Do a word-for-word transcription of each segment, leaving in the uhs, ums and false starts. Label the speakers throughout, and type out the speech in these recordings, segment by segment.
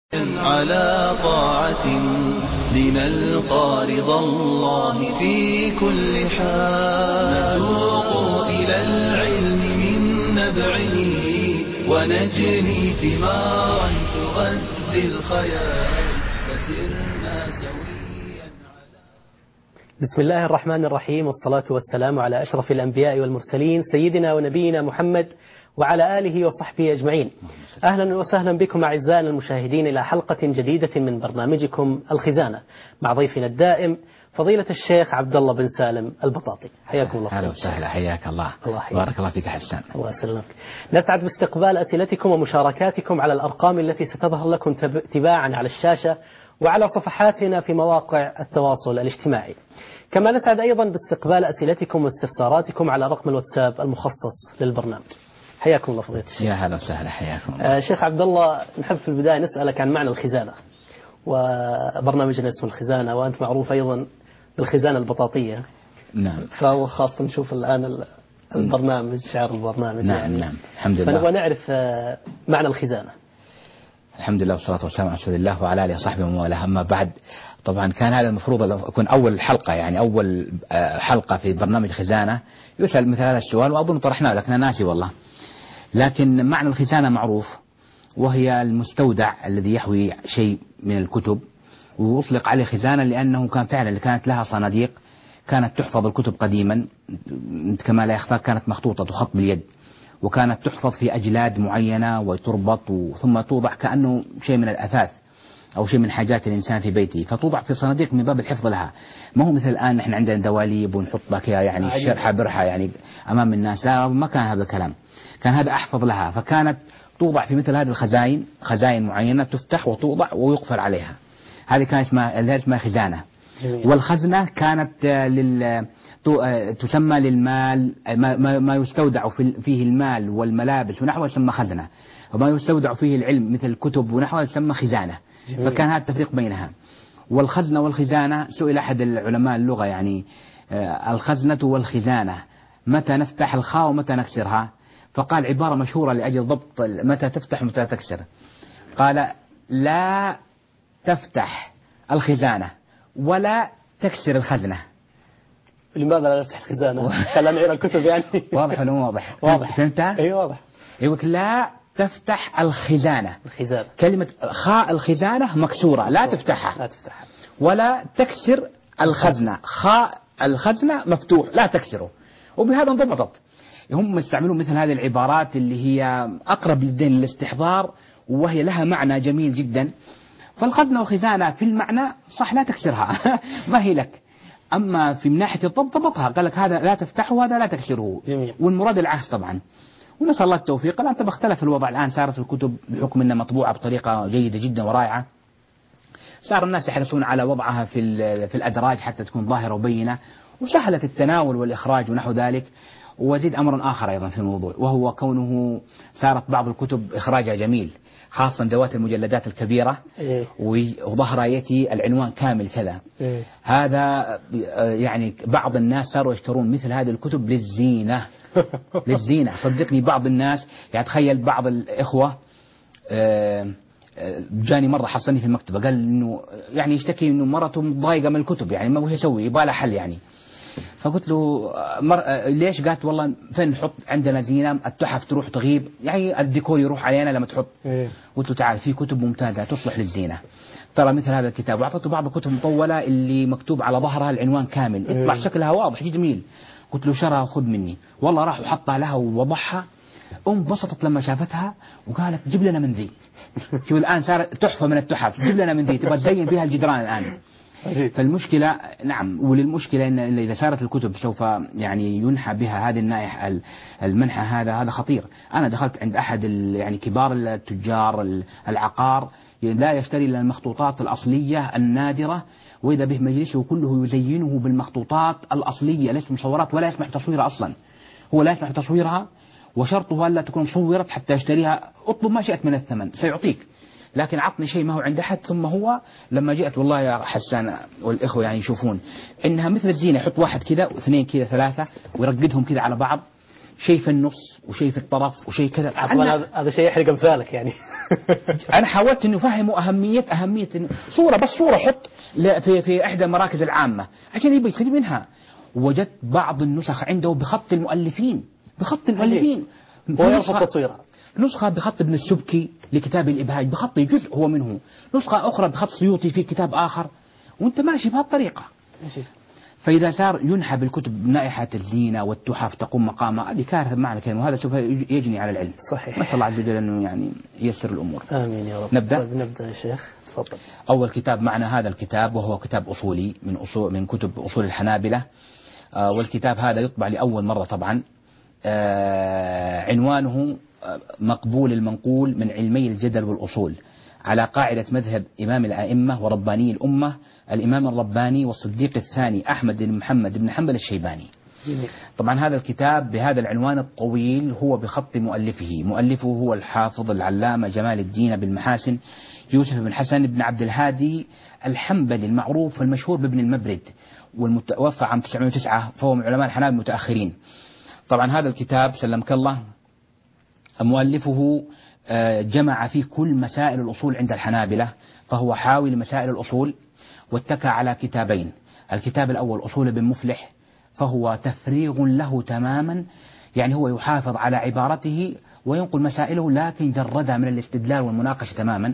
Speaker 1: على طاعة لنلقى رضا الله في كل حال نتوق إلى العلم من نبعه ونجني ثمارا تغذي الخيال فسرنا سويا.
Speaker 2: بسم الله الرحمن الرحيم، والصلاة والسلام على أشرف الأنبياء والمرسلين سيدنا ونبينا محمد وعلى آله وصحبه أجمعين. أهلا وسهلا بكم أعزائنا المشاهدين إلى حلقة جديدة من برنامجكم الخزانة مع ضيفنا الدائم فضيلة الشيخ عبد الله بن سالم البطاطي. حياكم الله.
Speaker 3: أهلا وسهلا، حياك الله.
Speaker 2: الله حياك.
Speaker 3: بارك الله فيك حسان.
Speaker 2: الله يسلمك. نسعد باستقبال أسئلتكم ومشاركاتكم على الأرقام التي ستظهر لكم تباعا على الشاشة وعلى صفحاتنا في مواقع التواصل الاجتماعي. كما نسعد أيضا باستقبال أسئلتكم واستفساراتكم على رقم الواتساب المخصص للبرنامج. حياكم الله فضيلة الشيخ.
Speaker 3: يا هلا وسهلا، حياكم الله.
Speaker 2: آه شيخ عبد الله، نحب في البداية نسألك عن معنى الخزانة، وبرنامجنا اسمه الخزانة، وأنت معروف أيضا بالخزانة البطاطية.
Speaker 3: نعم.
Speaker 2: فهو خاصة نشوف الآن البرنامج، شعار البرنامج.
Speaker 3: نعم
Speaker 2: يعني
Speaker 3: نعم الحمد لله.
Speaker 2: فنبغى نعرف آه معنى الخزانة.
Speaker 3: الحمد لله والصلاة والسلام على رسول الله وعلى آله وصحبه ومن والاه. أما بعد، طبعا كان هذا المفروض يكون أول حلقة، يعني أول حلقة في برنامج خزانة يسأل مثل هذا السؤال، وأظن طرحناه لكن أنا ناسي والله. لكن معنى الخزانة معروف، وهي المستودع الذي يحوي شيء من الكتب، وأطلق عليه خزانة لأنه كان فعلا كانت لها صناديق كانت تحفظ الكتب قديما، كما لا يخفى كانت مخطوطة تخط باليد، وكانت تحفظ في أجلاد معينة وتربط ثم توضع كأنه شيء من الأثاث أو شيء من حاجات الإنسان في بيته، فتوضع في صناديق من باب الحفظ لها. ما هو مثل الآن نحن عندنا دواليب ونحطها كذا يعني شرحة برحة يعني أمام الناس، لا ما كان هذا الكلام، كان هذا أحفظ لها، فكانت توضع في مثل هذه الخزائن، خزائن معينة تفتح وتوضع ويقفل عليها. هذه كانت اسمها اسمها خزانة. والخزنة كانت لل تسمى للمال، ما يستودع فيه المال والملابس ونحوه يسمى خزنة، وما يستودع فيه العلم مثل الكتب ونحوه يسمى خزانة. جميل. فكان هذا التفريق بينها. والخزنة والخزانة سئل أحد العلماء اللغة يعني الخزنة والخزانة متى نفتح الخاء ومتى نكسرها؟ فقال عبارة مشهورة لأجل ضبط متى تفتح ومتى تكسر، قال لا تفتح الخزانة ولا تكسر الخزنة.
Speaker 2: لماذا لا نفتح الخزانة؟ عشان لا نعير الكتب يعني.
Speaker 3: واضح ولا مو واضح؟
Speaker 2: واضح.
Speaker 3: فهمتها؟
Speaker 2: اي واضح.
Speaker 3: يقولك لا تفتح الخزانة.
Speaker 2: الخزانة.
Speaker 3: كلمة خاء الخزانة مكسورة، لا تفتحها.
Speaker 2: لا تفتحها.
Speaker 3: ولا تكسر الخزنة، خاء الخزنة مفتوح لا تكسره. وبهذا انضبطت. هم يستعملون مثل هذه العبارات اللي هي أقرب للدين للاستحضار، وهي لها معنى جميل جدا. فالخزنة والخزانة في المعنى صح لا تكسرها ما هي لك، أما في من ناحية الضبط ضبطها، قال لك هذا لا تفتحه وهذا لا تكسره. جميل. والمراد العكس طبعا. ونسأل الله التوفيق. الآن طبعا اختلف الوضع، الآن صارت الكتب بحكم أنها مطبوعة بطريقة جيدة جدا ورائعة، صار الناس يحرصون على وضعها في في الأدراج حتى تكون ظاهرة وبينة، وسهلت التناول والإخراج ونحو ذلك. وزيد أمر آخر أيضا في الموضوع، وهو كونه صارت بعض الكتب إخراجها جميل، خاصة ذوات المجلدات الكبيرة. إيه. وظهر يأتي العنوان كامل كذا. إيه. هذا يعني بعض الناس صاروا يشترون مثل هذه الكتب للزينة. للزينة صدقني. بعض الناس يعني تخيل بعض الإخوة جاني مرة حصلني في المكتبة، قال إنه يعني يشتكي إنه مرته مضايقة من الكتب، يعني ما هو يسوي يبغى له حل يعني. فقلت له مر... ليش؟ قالت والله فين نحط عندنا زينة، التحف تروح تغيب، يعني الديكور يروح علينا لما تحط. إيه. قلت له تعال في كتب ممتازة تصلح للزينة، ترى مثل هذا الكتاب، وأعطيته بعض الكتب مطولة اللي مكتوب على ظهرها العنوان كامل. إيه. يطلع شكلها واضح جميل. قلت له شرها خذ مني، والله راح وحطها لها ووضعها، انبسطت لما شافتها وقالت جيب لنا من ذي. شوف الآن صار تحفة من التحف، جيب لنا من ذي تبغى تزين بها الجدران الآن. فالمشكلة نعم، وللمشكلة إن إذا صارت الكتب سوف يعني ينحى بها هذه النائحة، المنحى هذا هذا خطير. أنا دخلت عند أحد يعني كبار التجار العقار، لا يشتري إلا المخطوطات الأصلية النادرة، وإذا به مجلسه كله يزينه بالمخطوطات الأصلية، ليس مصورات ولا يسمح تصويرها أصلا، هو لا يسمح تصويرها، وشرطه ألا تكون صورت حتى يشتريها. اطلب ما شئت من الثمن سيعطيك، لكن عطني شيء ما هو عند أحد. ثم هو لما جئت والله يا حسان والإخوة يعني يشوفون إنها مثل الزينة، يحط واحد كذا واثنين كذا ثلاثة ويرقدهم كذا على بعض، شيء في النص وشيء في الطرف وشيء كذا.
Speaker 2: طبعا هذا هذا شيء يحرق امثالك يعني.
Speaker 3: أنا حاولت إنه فهموا أهمية أهمية إنه صورة بس صورة حط في في إحدى المراكز العامة عشان يبي يستفيد منها. وجدت بعض النسخ عنده بخط المؤلفين بخط المؤلفين
Speaker 2: هو يرفض تصويرها.
Speaker 3: نسخة بخط ابن السبكي لكتاب الإبهاج بخط جزء هو منه، نسخة أخرى بخط سيوطي في كتاب آخر، وأنت ماشي بهالطريقة. فإذا صار ينحى بالكتب نائحة الزينة والتحف تقوم مقامها، هذه كارثة بمعنى الكلمة، وهذا سوف يجني على العلم.
Speaker 2: صحيح.
Speaker 3: نسأل الله عز وجل أنه يعني ييسر الأمور.
Speaker 2: آمين يا رب.
Speaker 3: نبدأ.
Speaker 2: طيب نبدأ يا شيخ، تفضل.
Speaker 3: أول كتاب معنا هذا الكتاب، وهو كتاب أصولي من أصول من كتب أصول الحنابلة. آه والكتاب هذا يطبع لأول مرة طبعا. آه عنوانه مقبول المنقول من علمي الجدل والأصول على قاعدة مذهب إمام الأئمة ورباني الأمة الإمام الرباني والصديق الثاني أحمد بن محمد بن حنبل الشيباني. طبعا هذا الكتاب بهذا العنوان الطويل هو بخط مؤلفه، مؤلفه هو الحافظ العلامة جمال الدين بن محاسن يوسف بن حسن بن عبد الهادي الحنبلي المعروف والمشهور بابن المبرد، والمتوفى عام تسعمائة وتسعة، فهو من علماء الحنابلة المتأخرين. طبعا هذا الكتاب سلمك الله مؤلفه جمع فيه كل مسائل الأصول عند الحنابلة، فهو حاوي لمسائل الأصول، واتكى على كتابين. الكتاب الأول أصول ابن مفلح، فهو تفريغ له تماما، يعني هو يحافظ على عبارته وينقل مسائله لكن جردها من الاستدلال والمناقشة تماما.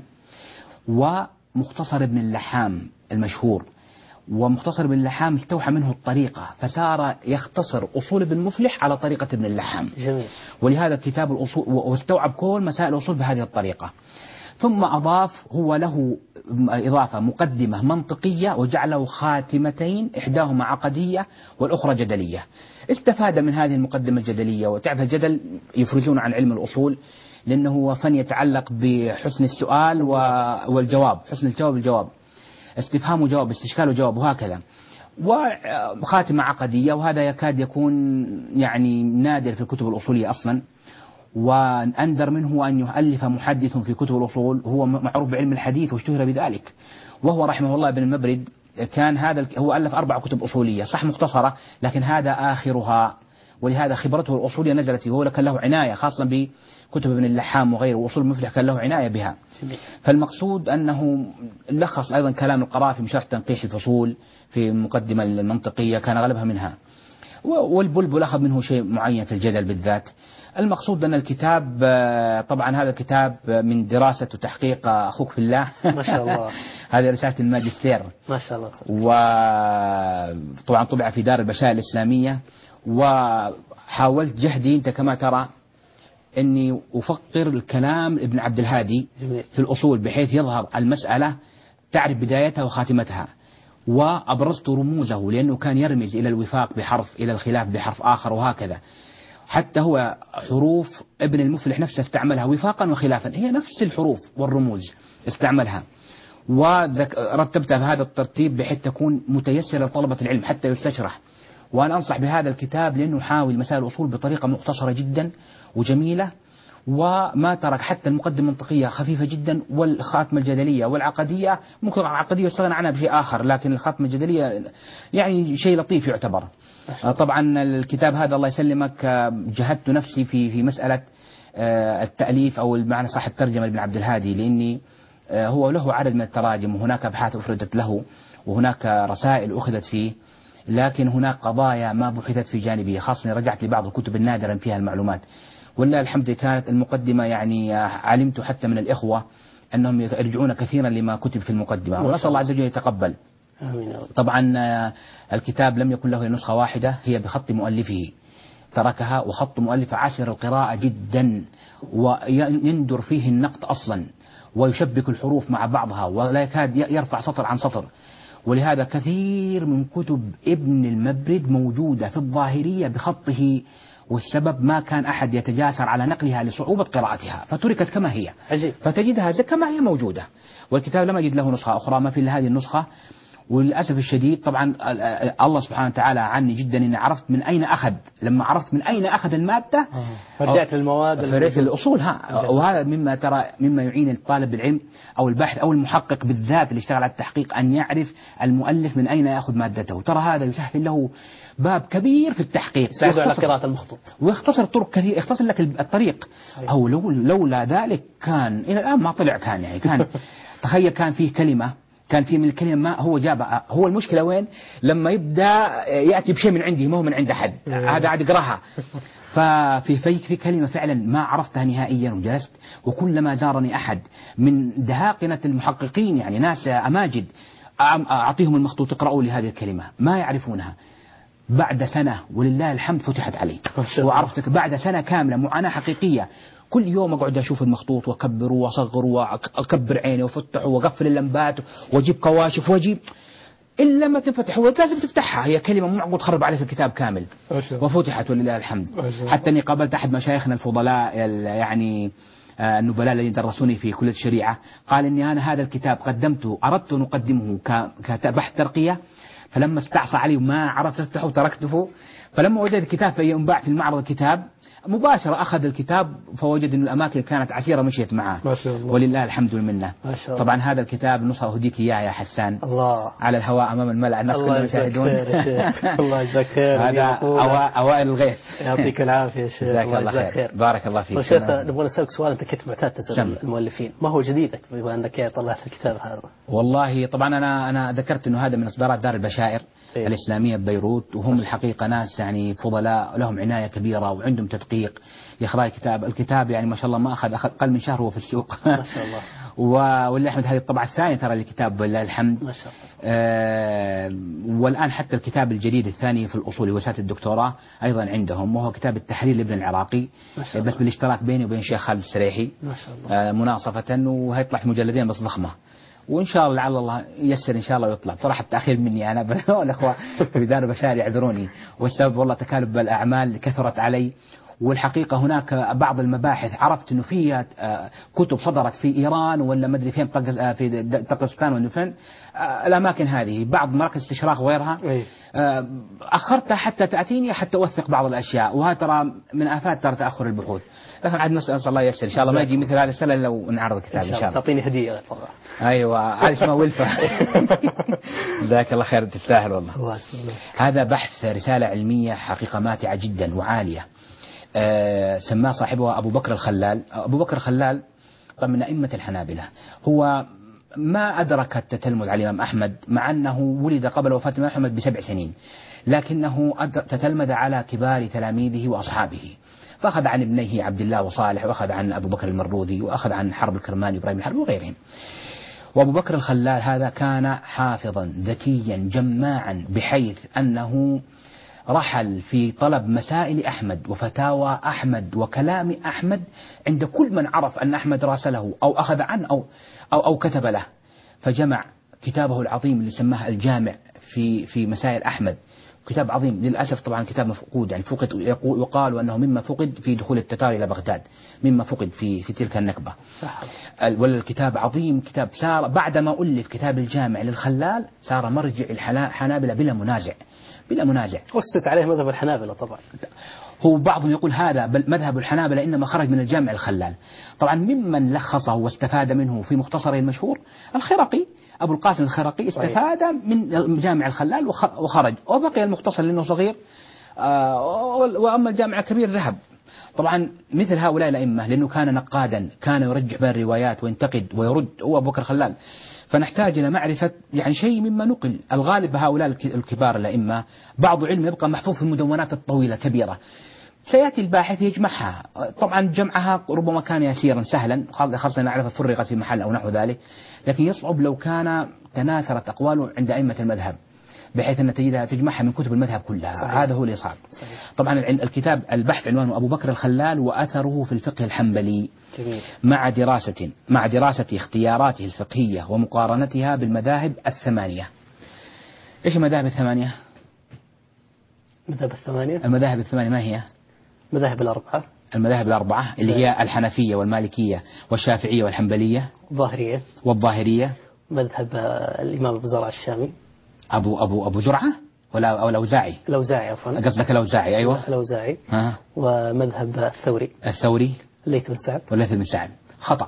Speaker 3: ومختصر ابن اللحام المشهور، ومختصر ابن اللحام استوحى منه الطريقة فصار يختصر أصول ابن مفلح على طريقة ابن اللحام.
Speaker 2: جميل.
Speaker 3: ولهذا كتاب الأصول واستوعب كل مسائل الأصول بهذه الطريقة. ثم أضاف هو له إضافة مقدمة منطقية وجعله خاتمتين، إحداهما عقدية والأخرى جدلية. استفاد من هذه المقدمة الجدلية، وتعرف الجدل يفرزون عن علم الأصول لأنه هو فن يتعلق بحسن السؤال والجواب، حسن الجواب والجواب، استفهام وجواب، استشكال وجواب، وهكذا. وخاتمة عقدية، وهذا يكاد يكون يعني نادر في الكتب الأصولية أصلا. وأندر منه أن يؤلف محدث في كتب الأصول، هو معروف بعلم الحديث واشتهر بذلك، وهو رحمه الله ابن المبرد. كان هذا هو ألف أربع كتب أصولية صح مختصرة، لكن هذا آخرها، ولهذا خبرته الأصولية نزلت فيه، وهو كان له عناية خاصة بكتب ابن اللحام وغيره، وأصول المفلح كان له عناية بها. فالمقصود أنه لخص أيضا كلام القرافي من شرح تنقيح الفصول في المقدمة المنطقية كان غالبها منها، والبلبل أخذ منه شيء معين في الجدل بالذات. المقصود أن الكتاب طبعا هذا الكتاب من دراسة وتحقيق أخوك في الله
Speaker 2: ما شاء الله.
Speaker 3: هذه رسالة الماجستير
Speaker 2: ما شاء الله.
Speaker 3: وطبعا طبع في دار البشائر الإسلامية. وحاولت جهدي أنت كما ترى أني أفقر الكلام ابن عبد الهادي في الأصول بحيث يظهر المسألة تعرف بدايتها وخاتمتها، وأبرزت رموزه لأنه كان يرمز إلى الوفاق بحرف، إلى الخلاف بحرف آخر، وهكذا. حتى هو حروف ابن المفلح نفسه استعملها وفاقا وخلافا، هي نفس الحروف والرموز استعملها، ورتبتها بهذا الترتيب بحيث تكون متيسرة لطلبة العلم حتى يستشرح. وأنا أنصح بهذا الكتاب لأنه يحاول مسائل الأصول بطريقة مختصرة جدا وجميلة، وما ترك حتى المقدمة المنطقية خفيفة جدا، والخاتمة الجدلية والعقدية ممكن العقدية يستغنى عنها بشيء آخر، لكن الخاتمة الجدلية يعني شيء لطيف يعتبر. طبعا الكتاب هذا الله يسلمك جهدت نفسي في في مسألة التأليف أو المعنى صح الترجمة لابن عبد الهادي، لأني هو له عدد من التراجم، وهناك أبحاث أفردت له، وهناك رسائل أخذت فيه، لكن هناك قضايا ما بحثت في جانبه، خاصة رجعت لبعض الكتب النادرة فيها المعلومات. والله الحمد كانت المقدمة يعني علمت حتى من الإخوة أنهم يرجعون كثيرا لما كتب في المقدمة، ونسأل الله عز وجل يتقبل. طبعا الكتاب لم يكن له نسخة واحدة، هي بخط مؤلفه تركها، وخط مؤلف عسر القراءة جدا، ويندر فيه النقط أصلا، ويشبك الحروف مع بعضها، ولا يكاد يرفع سطر عن سطر. ولهذا كثير من كتب ابن المبرد موجودة في الظاهرية بخطه، والسبب ما كان أحد يتجاسر على نقلها لصعوبة قراءتها، فتركت كما هي.
Speaker 2: عجيب.
Speaker 3: فتجدها كما هي موجودة. والكتاب لم يجد له نسخة أخرى، ما في إلا هذه النسخة. وللأسف الشديد طبعا الله سبحانه وتعالى عني جدا إني عرفت من أين أخذ، لما عرفت من أين أخذ المادة
Speaker 2: فرجعت للمواد،
Speaker 3: فرجعت للأصول. ها وهذا مما ترى مما يعين الطالب العلم أو الباحث أو المحقق بالذات اللي اشتغل على التحقيق أن يعرف المؤلف من أين يأخذ مادته. ترى هذا يسهل له باب كبير في التحقيق،
Speaker 2: يساعد على قراءة المخطوط
Speaker 3: ويختصر طرق كثير، يختصر لك الطريق. أو لو لولا ذلك كان إلى الآن ما طلع، كان يعني كان تخيل كان فيه كلمة كان في من الكلمة ما هو جابها. هو المشكلة وين؟ لما يبدأ يأتي بشيء من عندي ما هو من عند أحد، هذا عاد يقراها. ففي في في كلمة فعلا ما عرفتها نهائيا، وجلست وكلما زارني أحد من دهاقنة المحققين يعني ناس أماجد أعطيهم المخطوط اقرأوا لي هذه الكلمة ما يعرفونها. بعد سنة ولله الحمد فتحت علي وعرفتك بعد سنة كاملة، معاناة حقيقية. كل يوم أقعد أشوف المخطوط وأكبره وأصغره وأكبر عيني وأفتحه وأقفل اللمبات وأجيب كواشف وأجيب إلا ما تنفتح، ولازم تفتحها. هي كلمة مو معقول تخرب عليك الكتاب كامل، وفتحت ولله الحمد. حتى أني قابلت أحد مشايخنا الفضلاء يعني النبلاء الذين درسوني في كلية الشريعة، قال إني أنا هذا الكتاب قدمته أردت أن أقدمه كبحث ترقية، فلما استعصى علي وما عرفت أفتحه تركته. فلما وجد الكتاب فينباع في المعرض الكتاب مباشرة أخذ الكتاب، فوجد أن الأماكن كانت عسيرة مشيت معه ما شاء الله. ولله الحمد والمنة. طبعا هذا الكتاب نصر هديك إياه يا حسان الله على الهواء أمام الملأ الناس كلهم يشاهدون. الله يجزاك خير. هذا أوائل الغيث.
Speaker 2: يعطيك العافية يا شيخ. الله يجزاك خير.
Speaker 3: بارك الله فيك.
Speaker 2: شيخ نبغى نسألك سؤال، أنت كنت معتاد تسأل المؤلفين، ما هو جديدك بما أنك طلعت الكتاب هذا؟
Speaker 3: والله طبعا أنا أنا ذكرت إنه هذا من إصدارات دار البشائر إيه؟ الإسلامية ببيروت، وهم الحقيقة ناس يعني فضلاء لهم عناية كبيرة وعندهم تدقيق يخرج كتاب. الكتاب يعني ما شاء الله ما أخذ أخذ أقل من شهر وهو في السوق ما شاء الله. واللي أحمد هذه الطبعة الثانية ترى الكتاب ولله الحمد ما شاء الله. آه والآن حتى الكتاب الجديد الثاني في الأصول وسات الدكتوراه أيضا عندهم، وهو كتاب التحرير لابن العراقي بس بالاشتراك بيني وبين الشيخ خالد السريحي ما شاء الله. آه مناصفة، وهيطلع في مجلدين بس ضخمة، وإن شاء الله لعل الله ييسر إن شاء الله ويطلع. صراحة التأخير مني أنا والأخوة في دار البشائر يعذروني، والسبب والله تكالب الأعمال كثرت علي. والحقيقة هناك بعض المباحث عرفت إنه فيها كتب صدرت في إيران ولا مدري فين في طقستان ولا فين الأماكن هذه، بعض مراكز استشراق وغيرها أخرتها حتى تأتيني حتى أوثق بعض الأشياء، وهذا ترى من آفات ترى تأخر البحوث. لكن عاد نسأل الله ييسر إن شاء الله ما يجي مثل هذا السنة لو نعرض الكتاب إن شاء الله.
Speaker 2: تعطيني هدية طبعا.
Speaker 3: أيوة هذه اسمها ولفة. جزاك الله خير تستاهل والله. هذا بحث رسالة علمية حقيقة ماتعة جدا وعالية. آه سماه صاحبها أبو بكر الخلال. أبو بكر الخلال طبعا من أئمة الحنابلة، هو ما أدرك التتلمذ على الإمام أحمد مع أنه ولد قبل وفاة الإمام أحمد بسبع سنين، لكنه تتلمذ على كبار تلاميذه وأصحابه، فأخذ عن ابنيه عبد الله وصالح، وأخذ عن أبو بكر المروذي، وأخذ عن حرب الكرماني وإبراهيم الحرب وغيرهم. وأبو بكر الخلال هذا كان حافظا ذكيا جماعا، بحيث أنه رحل في طلب مسائل أحمد وفتاوى أحمد وكلام أحمد عند كل من عرف أن أحمد راسله أو أخذ عنه أو, أو, أو كتب له، فجمع كتابه العظيم اللي سماه الجامع في في مسائل أحمد. كتاب عظيم للأسف طبعا كتاب مفقود، يعني فقد، يقال أنه مما فقد في دخول التتار إلى بغداد، مما فقد في في تلك النكبة. ولا الكتاب عظيم، كتاب سار بعدما ألف كتاب الجامع للخلال صار مرجع الحنابلة بلا منازع بلا منازع.
Speaker 2: أسس عليه مذهب الحنابلة طبعا.
Speaker 3: هو بعضهم يقول هذا بل مذهب الحنابلة إنما خرج من الجامع الخلال. طبعا ممن لخصه واستفاد منه في مختصره المشهور الخرقي، أبو القاسم الخرقي استفاد من جامع الخلال وخرج، وبقي المختصر لأنه صغير، وأما الجامع الكبير ذهب. طبعا مثل هؤلاء الأئمة لأنه كان نقادا، كان يرجع بين الروايات وينتقد ويرد، هو أبو بكر الخلال، فنحتاج إلى معرفة يعني شيء مما نقل. الغالب هؤلاء الكبار الأئمة بعض علم يبقى محفوظ في المدونات الطويلة كبيرة، سيأتي الباحث يجمعها. طبعا جمعها ربما كان يسيرا سهلا، خاصة نعرف فرغت في محل أو نحو ذلك، لكن يصعب لو كان تناثرت أقواله عند أئمة المذهب بحيث أن تجدها تجمعها من كتب المذهب كلها. صحيح. هذا هو اللي صعب. صحيح. طبعا الكتاب البحث عنوانه أبو بكر الخلال وأثره في الفقه الحنبلي، جميل. مع دراسة مع دراسة اختياراته الفقهية ومقارنتها بالمذاهب الثمانية. إيش المذاهب الثمانية؟
Speaker 2: المذاهب الثمانية
Speaker 3: المذاهب الثمانية ما هي؟
Speaker 2: المذاهب الأربعة.
Speaker 3: المذاهب الأربعة اللي هي الحنفية والمالكية والشافعية والحنبلية
Speaker 2: الظاهرية
Speaker 3: والظاهرية
Speaker 2: مذهب الإمام أبو زرع الشامي
Speaker 3: أبو أبو أبو زرعة ولا أو الأوزاعي؟
Speaker 2: الأوزاعي عفوا.
Speaker 3: قصدك الأوزاعي؟ أيوة
Speaker 2: الأوزاعي.
Speaker 3: ها.
Speaker 2: ومذهب الثوري.
Speaker 3: الثوري.
Speaker 2: الليث بن سعد.
Speaker 3: والليث بن سعد. خطأ.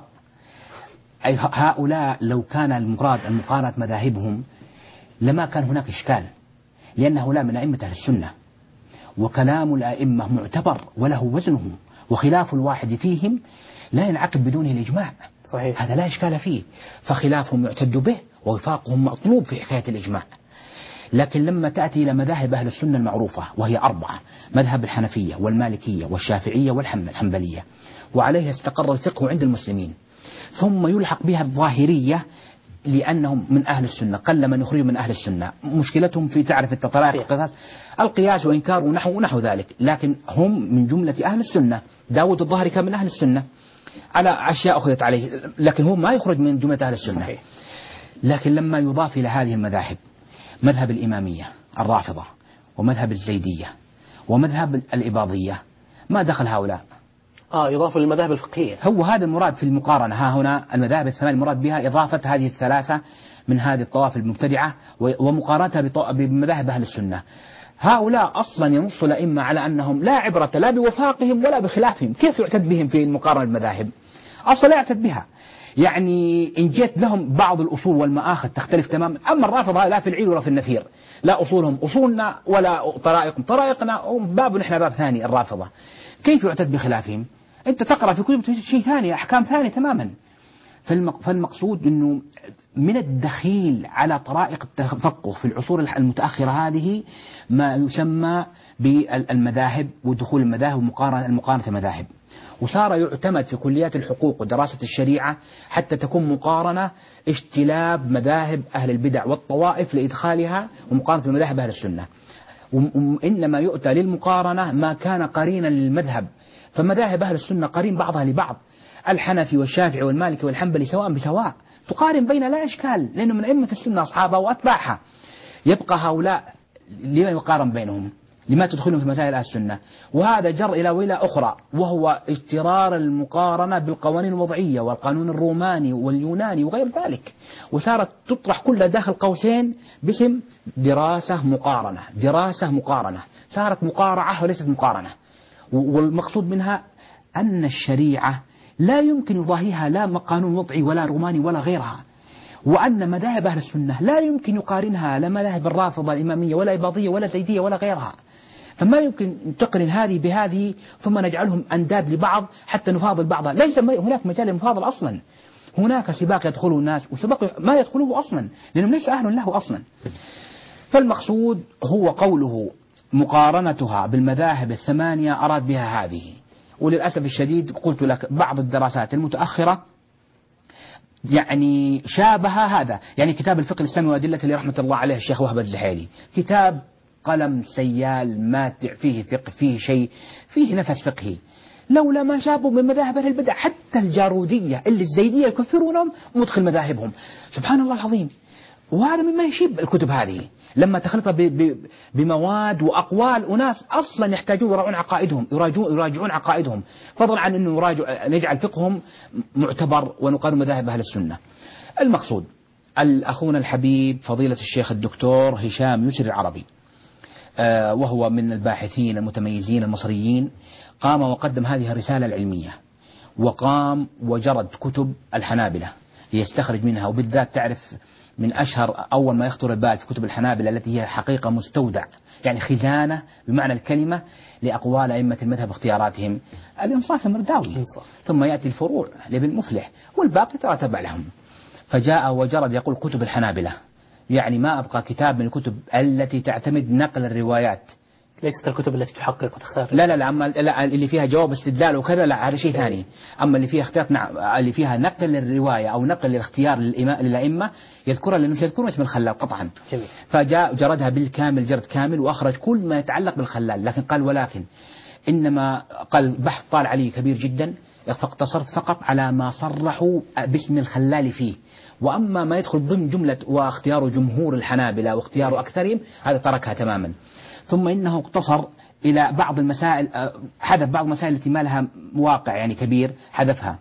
Speaker 3: أي هؤلاء لو كان المراد المقارنة مذاهبهم لما كان هناك إشكال، لأن هؤلاء من أئمة أهل السنة، وكلام الأئمة معتبر وله وزنه، وخلاف الواحد فيهم لا ينعقد بدونه الإجماع.
Speaker 2: صحيح.
Speaker 3: هذا لا إشكال فيه، فخلافهم يعتد به ووفاقهم مطلوب في حكاية الإجماع. لكن لما تأتي إلى مذاهب أهل السنة المعروفة وهي أربعة: مذهب الحنفية والمالكية والشافعية والحنبلية، وعليها استقر الفقه عند المسلمين، ثم يلحق بها الظاهرية لأنهم من أهل السنة، قل من يخرج من أهل السنة، مشكلتهم في تعرف الطرائق القياس القياس وإنكار ونحو ونحو ذلك، لكن هم من جملة أهل السنة. داود الظاهري كان من أهل السنة على أشياء أخذت عليه، لكن هو ما يخرج من جملة أهل السنة.
Speaker 2: صحيح.
Speaker 3: لكن لما يضاف إلى هذه المذاهب مذهب الإمامية الرافضة، ومذهب الزيدية، ومذهب الإباضية، ما دخل هؤلاء.
Speaker 2: آه يضاف للمذاهب الفقهية.
Speaker 3: هو هذا المراد في المقارنة. ها هنا المذاهب الثمان المراد بها إضافة هذه الثلاثة من هذه الطوائف المبتدعة ومقارنتها بمذاهب أهل السنة. هؤلاء أصلا ينص الأئمة على أنهم لا عبرة لا بوفاقهم ولا بخلافهم. كيف يعتد بهم في المقارنة بالمذاهب؟ أصلا لا يعتد بها. يعني إن جيت لهم بعض الأصول والمآخذ تختلف تماما. أما الرافضة لا في العيل ولا في النفير، لا أصولهم أصولنا ولا طرائقهم طرائقنا، باب نحن باب ثاني. الرافضة كيف يعتد بخلافهم؟ أنت تقرأ في كتب شيء ثاني، أحكام ثانية تماما. فالمقصود أنه من الدخيل على طرائق التفقه في العصور المتأخرة هذه ما يسمى بالمذاهب ودخول المذاهب ومقارنة المقارنة المذاهب، وصار يعتمد في كليات الحقوق ودراسة الشريعة حتى تكون مقارنة اجتلاب مذاهب أهل البدع والطوائف لإدخالها ومقارنة بمذاهب أهل السنة، وإنما يؤتى للمقارنة ما كان قرينا للمذهب. فمذاهب أهل السنة قرين بعضها لبعض، الحنفي والشافعي والمالكي والحنبلي سواء بسواء، تقارن بين لا إشكال، لأنه من أئمة السنة أصحابها وأتباعها. يبقى هؤلاء لما يقارن بينهم؟ لما تدخلهم في مسائل أهل السنة؟ وهذا جر إلى وإلى أخرى، وهو اضطرار المقارنة بالقوانين الوضعية والقانون الروماني واليوناني وغير ذلك، وصارت تطرح كلها داخل قوسين باسم دراسة مقارنة. دراسة مقارنة صارت مقارعة وليست مقارنة. والمقصود منها أن الشريعة لا يمكن يضاهيها لا قانون وضعي ولا روماني ولا غيرها، وأن مذاهب أهل السنة لا يمكن يقارنها لا مذاهب الرافضة الإمامية ولا إباضية ولا زيدية ولا غيرها. فما يمكن تقرن هذه بهذه ثم نجعلهم أنداد لبعض حتى نفاضل بعضها. ليس هناك مجال للمفاضل أصلا، هناك سباق يدخله الناس وسباق ما يدخله أصلا لأنهم ليس أهل له أصلا. فالمقصود هو قوله مقارنتها بالمذاهب الثمانية أراد بها هذه. وللأسف الشديد قلت لك بعض الدراسات المتأخرة يعني شابه هذا. يعني كتاب الفقه الإسلامي وأدلته لرحمة الله عليه الشيخ وهب الزحيلي، كتاب قلم سيال ماتع، فيه فقه، فيه شيء، فيه نفس فقهي، لولا ما شابوا من مذاهب أهل البدع. حتى الجارودية اللي الزيدية يكفرونهم مدخل مذاهبهم، سبحان الله العظيم. وهذا مما يشيب الكتب هذه لما تخلط بمواد وأقوال أناس أصلا يحتاجون يراجعون عقائدهم، يراجعون يراجعون عقائدهم، فضلا عن أنه نراجع نجعل فقههم معتبر ونقارن مذاهب أهل السنة. المقصود الأخونا الحبيب فضيلة الشيخ الدكتور هشام يسري العربي، آه وهو من الباحثين المتميزين المصريين، قام وقدم هذه الرسالة العلمية، وقام وجرد كتب الحنابلة ليستخرج منها، وبالذات تعرف من أشهر أول ما يخطر البال في كتب الحنابلة التي هي حقيقة مستودع، يعني خزانة بمعنى الكلمة لأقوال أئمة المذهب واختياراتهم، الإنصاف المرداوي، ثم يأتي الفروع لابن مفلح، والباقي ترى تبع لهم. فجاء وجرد يقول كتب الحنابلة، يعني ما أبقى كتاب من الكتب التي تعتمد نقل الروايات،
Speaker 2: ليست الكتب التي تحقق وتختار.
Speaker 3: لا لا لا أما لا اللي فيها جواب استدلال وكذا لا، هذا شيء ثاني. أما اللي فيها اختيار نعم، اللي فيها نقل الرواية أو نقل الاختيار للأئمة يذكرها، لأنه يذكرون اسم الخلال قطعا.
Speaker 2: جميل.
Speaker 3: فجاء جردها بالكامل جرد كامل وأخرج كل ما يتعلق بالخلال، لكن قال ولكن إنما قال بحث طال عليه كبير جدا، فاقتصرت فقط على ما صرحوا باسم الخلال فيه، وأما ما يدخل ضمن جملة واختيار جمهور الحنابلة واختيار أكثرهم هذا تركها تماما. ثم إنه اقتصر إلى بعض المسائل، حذف بعض المسائل التي ما لها واقع يعني كبير حذفها.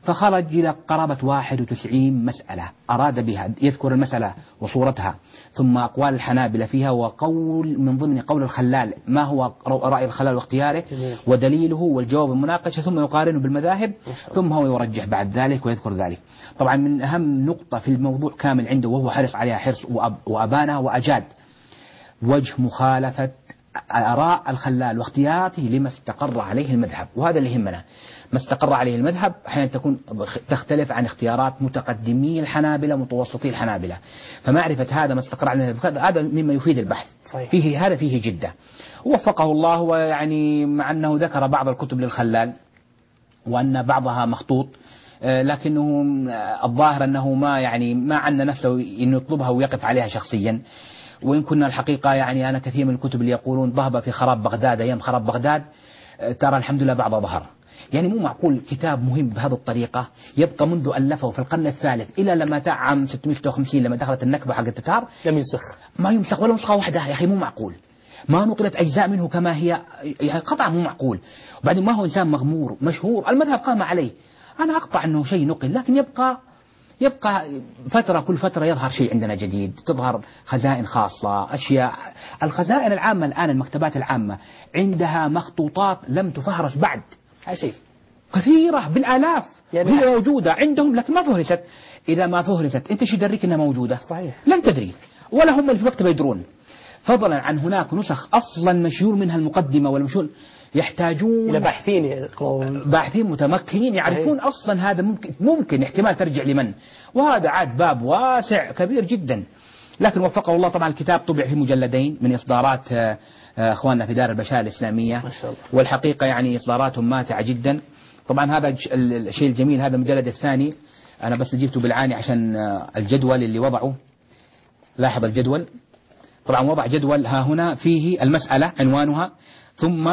Speaker 3: فخرج إلى قرابة واحد وتسعين مسألة أراد بها، يذكر المسألة وصورتها ثم أقوال الحنابلة فيها، وقول من ضمن قول الخلال ما هو رأي الخلال واختياره ودليله والجواب المناقشة، ثم يقارنه بالمذاهب، ثم هو يرجح بعد ذلك ويذكر ذلك. طبعا من أهم نقطة في الموضوع كامل عنده، وهو حرص عليها حرص وأبانها وأجاد، وجه مخالفة آراء الخلال واختياراته لما استقر عليه المذهب، وهذا اللي يهمنا. ما استقر عليه المذهب أحيانا تكون تختلف عن اختيارات متقدمي الحنابلة متوسطي الحنابلة، فمعرفة هذا ما استقر عليه المذهب هذا مما يفيد البحث. صحيح. فيه هذا فيه جدة، وفقه الله. ويعني مع أنه ذكر بعض الكتب للخلال وأن بعضها مخطوط، لكنه الظاهر أنه ما يعني ما عن نفسه إنه يطلبها ويقف عليها شخصيا. وإن كنا الحقيقة يعني أنا كثير من الكتب اللي يقولون ذهب في خراب بغداد أيام خراب بغداد، ترى الحمد لله بعض ظهر. يعني مو معقول كتاب مهم بهذه الطريقة يبقى منذ ألفه في القرن الثالث إلى لما تاع عام ستمائة وستة وخمسين لما دخلت النكبة حق التتار
Speaker 2: لم ينسخ،
Speaker 3: ما يمسخ ولا نسخة واحدة. يا أخي مو معقول، ما نقلت أجزاء منه كما هي، يعني قطع مو معقول. وبعدين ما هو إنسان مغمور مشهور، المذهب قام عليه. أنا أقطع أنه شيء نقل، لكن يبقى يبقى فترة كل فترة يظهر شيء عندنا جديد، تظهر خزائن خاصة، أشياء. الخزائن العامة الآن المكتبات العامة عندها مخطوطات لم تفهرس بعد،
Speaker 2: شيء
Speaker 3: كثيرة بالآلاف
Speaker 2: يعني
Speaker 3: هي موجودة عندهم لكن ما فهرست. إذا ما فهرست أنت شو يدريك أنها موجودة؟
Speaker 2: صحيح.
Speaker 3: لن تدري ولا هم اللي في المكتبة يدرون، فضلا عن هناك نسخ أصلا مشهور منها المقدمة والمشهور يحتاجون
Speaker 2: إلى باحثين يقرؤون،
Speaker 3: باحثين متمكنين يعرفون صحيح. أصلا هذا ممكن ممكن احتمال ترجع لمن، وهذا عاد باب واسع كبير جدا. لكن وفقه الله. طبعا الكتاب طبع في مجلدين من إصدارات أخواننا في دار البشائر الإسلامية
Speaker 2: ما شاء الله.
Speaker 3: والحقيقة يعني إصداراتهم ماتعة جدا. طبعا هذا الشيء الجميل، هذا المجلد الثاني أنا بس جبته بالعاني عشان الجدول اللي وضعه. لاحظ الجدول، طبعا وضع جدول ها هنا فيه المسألة عنوانها، ثم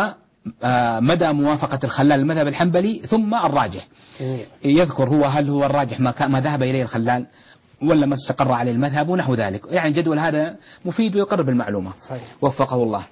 Speaker 3: مدى موافقة الخلال المذهب الحنبلي، ثم الراجح. يذكر هو هل هو الراجح ما, ما ذهب إليه الخلال ولا ما استقر عليه المذهب ونحو ذلك. يعني الجدول هذا مفيد ويقرب المعلومة.
Speaker 2: صحيح.
Speaker 3: وفقه الله.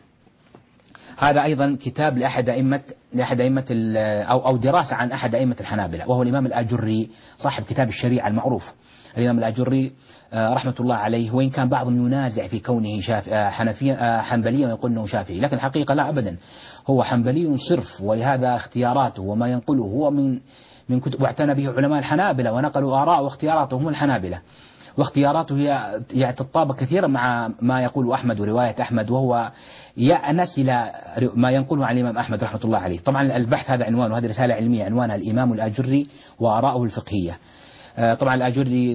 Speaker 3: هذا أيضا كتاب لأحد أئمة لأحد أئمة أو أو دراسة عن أحد أئمة الحنابلة، وهو الإمام الآجري صاحب كتاب الشريعة المعروف. الإمام الآجري رحمة الله عليه، وإن كان بعضهم ينازع في كونه شافعي حنفيا حنبليا ويقول أنه شافعي، لكن الحقيقة لا أبدا، هو حنبلي صرف، ولهذا اختياراته وما ينقله هو من من كتب، واعتنى به علماء الحنابلة ونقلوا آراء واختياراته هم الحنابلة، واختياراته هي يعني تتطابق كثيرا مع ما يقول أحمد ورواية أحمد، وهو يأنس إلى ما ينقله عن الإمام أحمد رحمة الله عليه. طبعا البحث هذا عنوانه، هذه رسالة علمية عنوانها الإمام الآجري وآراءه الفقهية. طبعا الآجري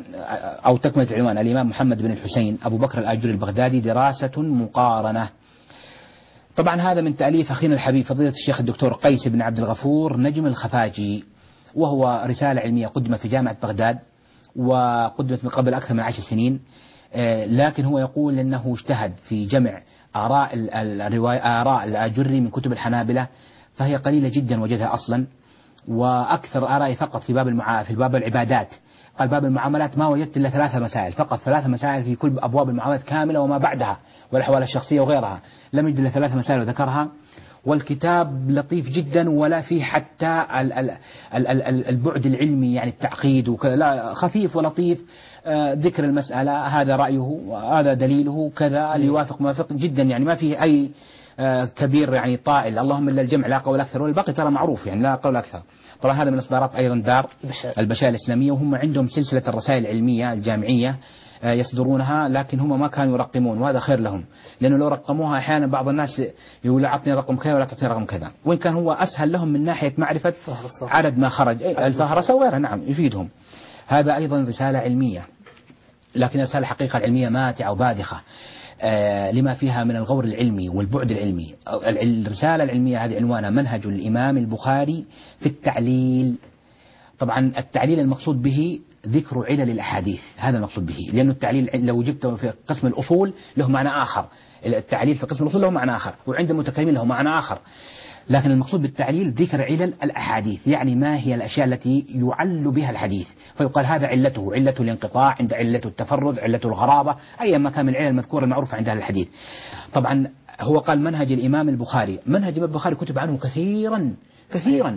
Speaker 3: أو تكملة العنوان الإمام محمد بن الحسين أبو بكر الآجري البغدادي، دراسة مقارنة. طبعا هذا من تأليف أخينا الحبيب فضيلة الشيخ الدكتور قيس بن عبد الغفور نجم الخفاجي، وهو رسالة علمية قدمت في جامعة بغداد وقدمت من قبل أكثر من عشر سنين، لكن هو يقول أنه اجتهد في جمع آراء الرواية آراء الآجري من كتب الحنابلة، فهي قليلة جدا وجدها أصلا، وأكثر آرائي فقط في باب المعا في باب العبادات. قال باب المعاملات ما وجدت إلا ثلاثة مسائل فقط، ثلاثة مسائل في كل أبواب المعاملات كاملة وما بعدها والأحوال الشخصية وغيرها، لم يجد إلا ثلاثة مسائل وذكرها. والكتاب لطيف جدا ولا فيه حتى البعد العلمي يعني التعقيد، لا خفيف ولطيف، ذكر المسألة هذا رأيه وهذا دليله كذا اللي يوافق موافق جدا، يعني ما فيه أي كبير يعني طائل، اللهم إلا الجمع لا قول أكثر، والباقي ترى معروف يعني لا قول أكثر. طبعا هذا من إصدارات أيضا دار البشائر الإسلامية، وهم عندهم سلسلة الرسائل العلمية الجامعية يصدرونها، لكن هم ما كانوا يرقمون، وهذا خير لهم، لأنه لو رقموها أحيانا بعض الناس يقول أعطني رقم كذا ولا تعطني رقم كذا، وإن كان هو أسهل لهم من ناحية معرفة عدد ما خرج الفهرسة وغيرها، نعم يفيدهم. هذا أيضا رسالة علمية، لكن الرسالة الحقيقة العلمية ماتعة وباذخة آه لما فيها من الغور العلمي والبعد العلمي. الرسالة العلمية هذه عنوانها منهج الإمام البخاري في التعليل. طبعا التعليل المقصود به ذكر علل الأحاديث، هذا المقصود به، لأن التعليل لو جبته في قسم الأصول له معنى آخر، التعليل في قسم الأصول له معنى آخر، وعند المتكلمين له معنى آخر، لكن المقصود بالتعليل ذكر علل الأحاديث، يعني ما هي الأشياء التي يعل بها الحديث، فيقال هذا علته، علة الانقطاع، عند علة التفرد، علة الغرابة، أي ما كان من العلل المذكورة المعروفة عند أهل الحديث. طبعا هو قال منهج الإمام البخاري، منهج الإمام البخاري كتب عنه كثيرا كثيرا،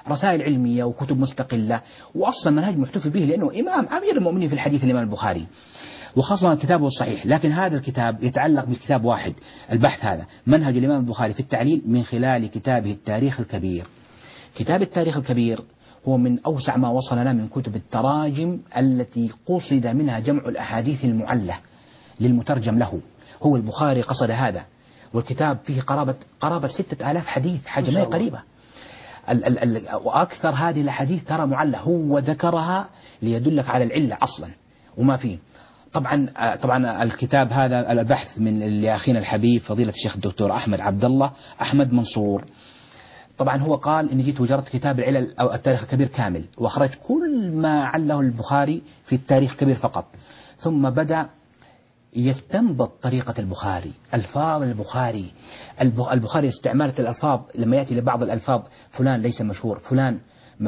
Speaker 3: رسائل علمية وكتب مستقلة، وأصلا منهج محتفي به لأنه إمام أمير المؤمنين في الحديث الإمام البخاري، وخاصة كتابه الصحيح. لكن هذا الكتاب يتعلق بكتاب واحد، البحث هذا منهج الإمام البخاري في التعليل من خلال كتابه التاريخ الكبير. كتاب التاريخ الكبير هو من أوسع ما وصلنا من كتب التراجم التي قصد منها جمع الأحاديث المعلة للمترجم له. هو البخاري قصد هذا، والكتاب فيه قرابة قرابة ستة آلاف حديث، حاجة ما قريبة. ال ال ال وأكثر هذه الأحاديث ترى معلة، هو ذكرها ليدلك على العلة أصلا وما فيه. طبعا طبعا الكتاب هذا البحث من لأخينا الحبيب فضيلة الشيخ الدكتور أحمد عبد الله أحمد منصور. طبعا هو قال إني جيت وجرت كتاب العلل أو التاريخ الكبير كامل، وأخرج كل ما عله البخاري في التاريخ الكبير فقط، ثم بدأ يستنبط طريقة البخاري، ألفاظ البخاري. البخاري استعمالة الألفاظ لما يأتي لبعض الألفاظ فلان ليس مشهور، فلان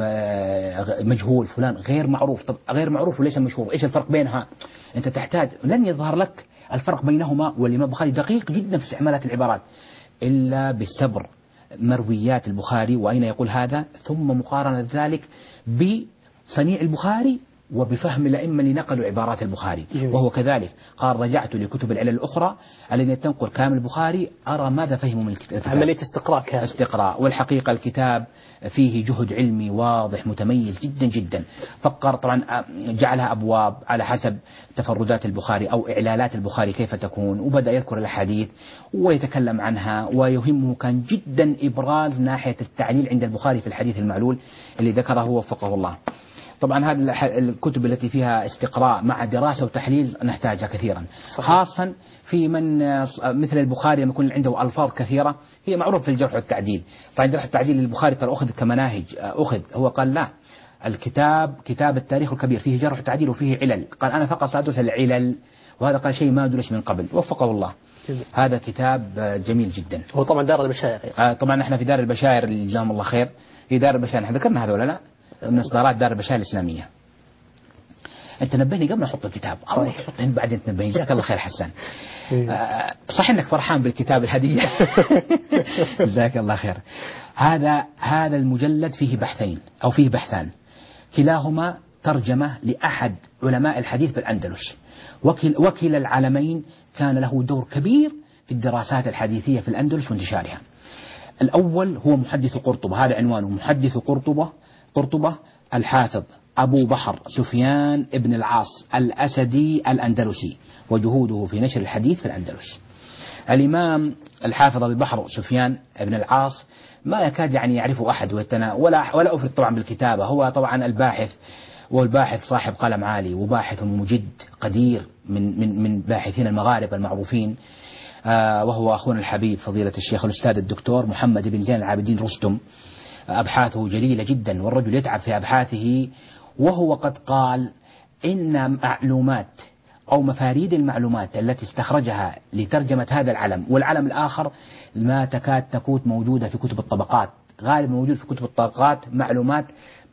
Speaker 3: مجهول، فلان غير معروف. طب غير معروف وليس مشهور، إيش الفرق بينها؟ أنت تحتاج، لن يظهر لك الفرق بينهما، والإمام البخاري دقيق جدا في استعمالات العبارات، إلا بالصبر. مرويات البخاري وأين يقول هذا، ثم مقارنة ذلك بصنيع البخاري وبفهم الأئمة اللي نقلوا عبارات البخاري. جميل. وهو كذلك قال رجعت لكتب العلل الأخرى الذين تنقل كامل البخاري أرى ماذا فهموا من الكتاب.
Speaker 2: عملية استقراء كامل.
Speaker 3: استقراء. والحقيقة الكتاب فيه جهد علمي واضح متميز جدا جدا. فكر طبعا جعلها أبواب على حسب تفردات البخاري أو إعلالات البخاري كيف تكون، وبدأ يذكر الأحاديث ويتكلم عنها، ويهمه كان جدا إبراز ناحية التعليل عند البخاري في الحديث المعلول اللي ذكره وفقه الله. طبعا هذه الكتب التي فيها استقراء مع دراسة وتحليل نحتاجها كثيرا. صحيح. خاصة في من مثل البخاري لما يكون عنده ألفاظ كثيرة، هي معروف في الجرح والتعديل. طبعا الجرح والتعديل للبخاري ترى أخذ كمناهج، أخذ هو قال لا، الكتاب كتاب التاريخ الكبير فيه جرح وتعديل وفيه علل، قال أنا فقط سأدرس العلل، وهذا قال شيء ما درس من قبل، وفقه الله. جميل. هذا كتاب جميل جدا.
Speaker 2: هو طبعا دار البشائر.
Speaker 3: آه طبعا احنا في دار البشائر جزاهم الله خير، في دار البشائر احنا ذكرنا هذا ولا لا؟ من إصدارات دار البشائر الإسلامية. أنت نبهني قبل ما أحط الكتاب، أو تحطين بعدين تنبهني. جزاك الله خير حسان. آه صح إنك فرحان بالكتاب الهدية. جزاك الله خير. هذا هذا المجلد فيه بحثين أو فيه بحثان، كلاهما ترجمة لأحد علماء الحديث بالأندلس، وكل وكلا العالمين كان له دور كبير في الدراسات الحديثية في الأندلس وانتشارها. الأول هو محدث قرطبة، هذا عنوانه محدث قرطبة قرطبة الحافظ أبو بحر سفيان ابن العاص الأسدي الأندلسي، وجهوده في نشر الحديث في الأندلس. الإمام الحافظ أبو بحر سفيان ابن العاص ما يكاد يعني يعرفه أحد، ولا ولا أفرط طبعا بالكتابة. هو طبعا الباحث، والباحث صاحب قلم عالي، وباحث مجد قدير من من من باحثين المغاربة المعروفين، آه وهو أخونا الحبيب فضيلة الشيخ الأستاذ الدكتور محمد بن زين العابدين رستم. أبحاثه جليلة جدا، والرجل يتعب في أبحاثه، وهو قد قال إن معلومات أو مفاريد المعلومات التي استخرجها لترجمة هذا العلم والعلم الآخر ما تكاد تكون موجودة في كتب الطبقات، غالبا موجود في كتب الطبقات معلومات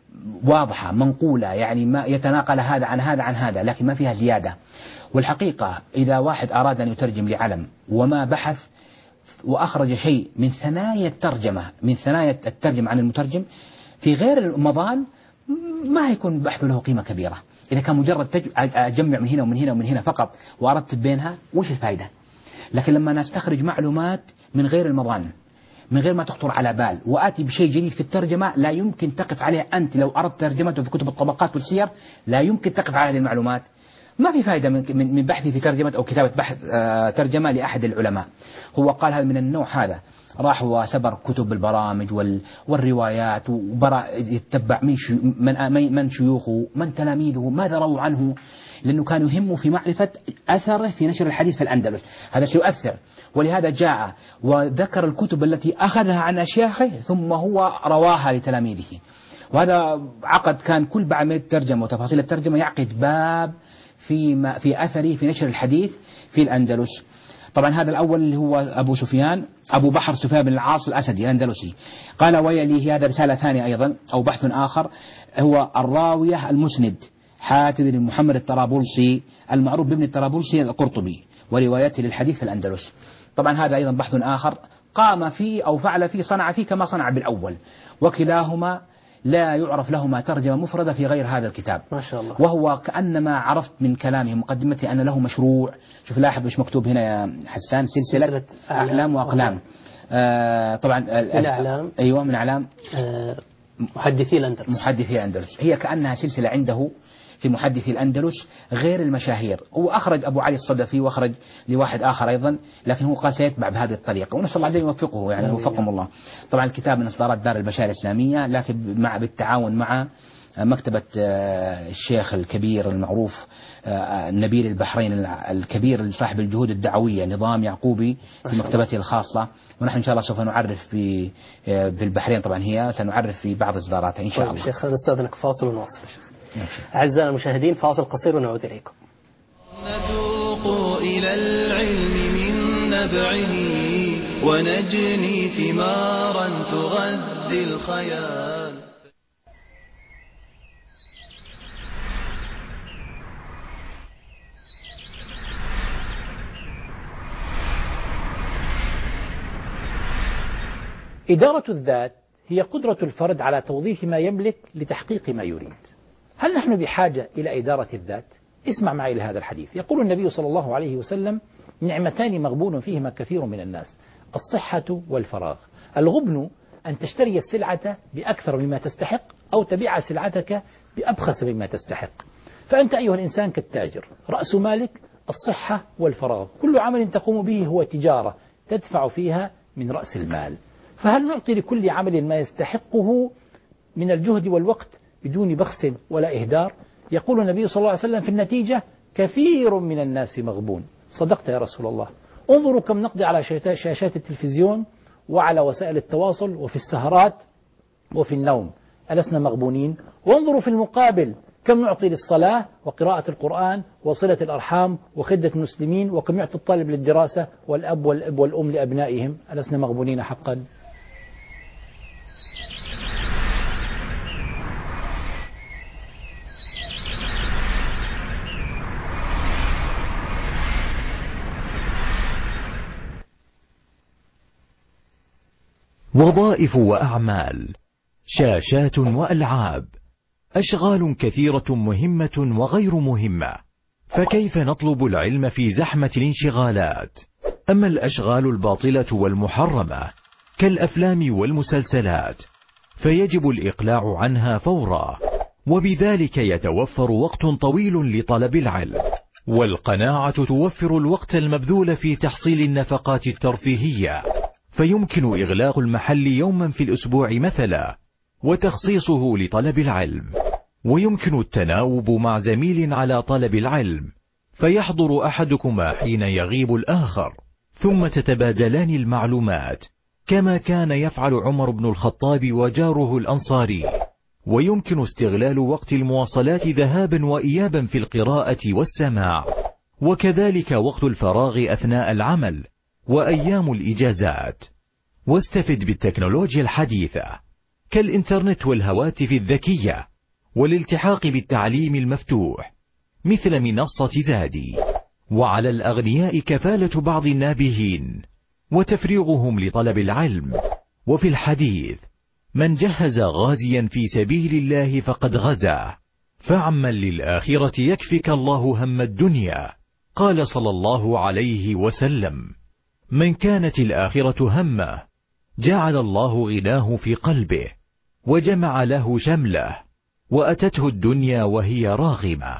Speaker 3: واضحة منقولة، يعني ما يتناقل هذا عن هذا عن هذا، لكن ما فيها زيادة. والحقيقة إذا واحد أراد أن يترجم لعلم وما بحث وأخرج شيء من ثنايا الترجمة من ثنايا الترجمة عن المترجم في غير المضان، ما هيكون بحثه له قيمة كبيرة. إذا كان مجرد تج... أجمع من هنا ومن هنا ومن هنا فقط وأرتب بينها، وش الفائدة؟ لكن لما نستخرج معلومات من غير المضان، من غير ما تخطر على بال، وآتي بشيء جديد في الترجمة لا يمكن تقف عليه أنت لو أردت ترجمته في كتب الطبقات والسير، لا يمكن تقف على هذه المعلومات، ما في فائدة من من بحثي في ترجمة أو كتابة بحث آه ترجمة لأحد العلماء. هو قال هذا من النوع هذا، راح وسبر كتب البرامج وال والروايات، وبرا يتبع من شو من من شيوخه من تلاميذه ماذا رووا عنه، لأنه كان يهمه في معرفة أثره في نشر الحديث في الأندلس، هذا سيؤثر. ولهذا جاء وذكر الكتب التي أخذها عن أشياخه ثم هو رواها لتلاميذه. وهذا عقد كان كل بعد الترجمة وتفاصيل الترجمة يعقد باب في ما في أثره في نشر الحديث في الأندلس. طبعا هذا الأول اللي هو أبو سفيان أبو بحر سفيان بن العاص الأسدي الأندلسي. قال ويليه هذا رسالة ثانية أيضا أو بحث آخر، هو الراوية المسند حاتم بن محمد الطرابلسي المعروف بابن الطرابلسي القرطبي وروايته للحديث في الأندلس. طبعا هذا أيضا بحث آخر قام فيه أو فعل فيه صنع فيه كما صنع بالأول، وكلاهما لا يعرف له ما ترجمة مفردة في غير هذا الكتاب.
Speaker 2: ما شاء الله.
Speaker 3: وهو كأنما عرفت من كلامه مقدمته أن له مشروع. شوف لاحظ ايش مكتوب هنا يا حسان، سلسلة, سلسلة أعلام وأقلام. آه طبعا
Speaker 2: من أعلام.
Speaker 3: أيوة من أعلام
Speaker 2: آه محدثي الأندلس.
Speaker 3: محدثي الأندلس، هي كأنها سلسلة عنده في محدثي الأندلس غير المشاهير. هو أخرج أبو علي الصدفي وأخرج لواحد آخر أيضا، لكن هو قال سيتبع بهذه الطريقة، ونسأل الله أن يوفقه يعني وفقهم الله. طبعا الكتاب من إصدارات دار البشائر الإسلامية، لكن مع بالتعاون مع مكتبة الشيخ الكبير المعروف نبيل البحرين الكبير صاحب الجهود الدعوية نظام يعقوبي في مكتبته الخاصة. ونحن إن شاء الله سوف نعرف في في البحرين، طبعا هي سنعرف في بعض إصداراتها إن شاء الله.
Speaker 2: شيخ نستأذنك فاصل ونواصل. أعزائنا المشاهدين فاصل قصير ونعود إليكم.
Speaker 1: نتوق إلى العلم من نبعه ونجني ثمارا تغذي الخيال.
Speaker 4: إدارة الذات هي قدرة الفرد على توظيف ما يملك لتحقيق ما يريد. هل نحن بحاجة إلى إدارة الذات؟ اسمع معي لهذا الحديث. يقول النبي صلى الله عليه وسلم: نعمتان مغبون فيهما كثير من الناس، الصحة والفراغ. الغبن أن تشتري السلعة بأكثر مما تستحق أو تبيع سلعتك بأبخس مما تستحق. فأنت أيها الإنسان كالتاجر، رأس مالك الصحة والفراغ، كل عمل تقوم به هو تجارة تدفع فيها من رأس المال. فهل نعطي لكل عمل ما يستحقه من الجهد والوقت بدون بخس ولا إهدار؟ يقول النبي صلى الله عليه وسلم في النتيجة: كثير من الناس مغبون. صدقت يا رسول الله. انظروا كم نقضي على شاشات التلفزيون وعلى وسائل التواصل وفي السهرات وفي النوم، ألسنا مغبونين؟ وانظروا في المقابل كم نعطي للصلاة وقراءة القرآن وصلة الأرحام وخدمة المسلمين، وكم يعطي الطالب للدراسة والأب والأب والأم لأبنائهم، ألسنا مغبونين حقا؟
Speaker 5: وظائف وأعمال، شاشات وألعاب، أشغال كثيرة مهمة وغير مهمة، فكيف نطلب العلم في زحمة الانشغالات؟ أما الأشغال الباطلة والمحرمة كالأفلام والمسلسلات فيجب الإقلاع عنها فورا، وبذلك يتوفر وقت طويل لطلب العلم. والقناعة توفر الوقت المبذول في تحصيل النفقات الترفيهية، فيمكن إغلاق المحل يوما في الأسبوع مثلا وتخصيصه لطلب العلم. ويمكن التناوب مع زميل على طلب العلم، فيحضر أحدكما حين يغيب الآخر، ثم تتبادلان المعلومات كما كان يفعل عمر بن الخطاب وجاره الأنصاري. ويمكن استغلال وقت المواصلات ذهابا وإيابا في القراءة والسماع، وكذلك وقت الفراغ أثناء العمل وأيام الإجازات. واستفد بالتكنولوجيا الحديثة كالإنترنت والهواتف الذكية والالتحاق بالتعليم المفتوح مثل منصة زادي. وعلى الأغنياء كفالة بعض النابهين وتفريغهم لطلب العلم. وفي الحديث: من جهز غازيا في سبيل الله فقد غزا، فعمن للآخرة يكفك الله هم الدنيا. قال صلى الله عليه وسلم: من كانت الآخرة همه جعل الله غناه في قلبه وجمع له شمله وأتته الدنيا وهي راغمة.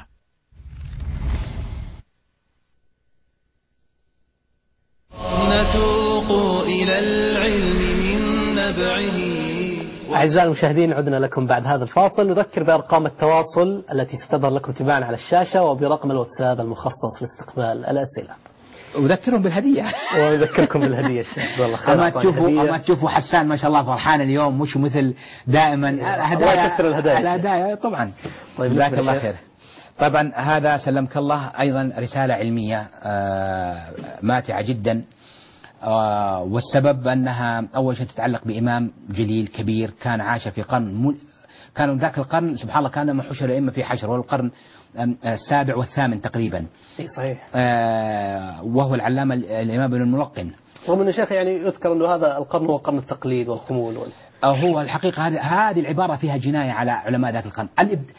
Speaker 1: نتوق إلى العلم من نبعه.
Speaker 2: أعزائي المشاهدين، عدنا لكم بعد هذا الفاصل. نذكر بأرقام التواصل التي ستظهر لكم تباعا على الشاشة، وبرقم الواتساب المخصص لاستقبال الأسئلة.
Speaker 3: وذكرهم بالهدية.
Speaker 2: ويذكركم بالهدية الشيخ. والله خير.
Speaker 3: أما تشوفوا أما تشوفوا حسان ما شاء الله فرحان اليوم، مش مثل دائما
Speaker 2: هدايا. كثر الهدايا.
Speaker 3: الهدايا طبعا.
Speaker 2: طيب
Speaker 3: جزاك الله خير. طبعا هذا سلمك الله أيضا رسالة علمية ماتعة جدا، والسبب أنها أول شيء تتعلق بإمام جليل كبير كان عاش في قرن، كانوا ذاك القرن سبحان الله كان محشر الأئمة في حشر، والقرن السابع والثامن تقريبا.
Speaker 2: اي صحيح.
Speaker 3: آه وهو العلامة الإمام ابن الملقن.
Speaker 2: رغم أن الشيخ يعني يذكر أنه هذا القرن هو قرن التقليد والخمول وال...
Speaker 3: هو الحقيقة هذه هذه العبارة فيها جناية على علماء ذاك القرن.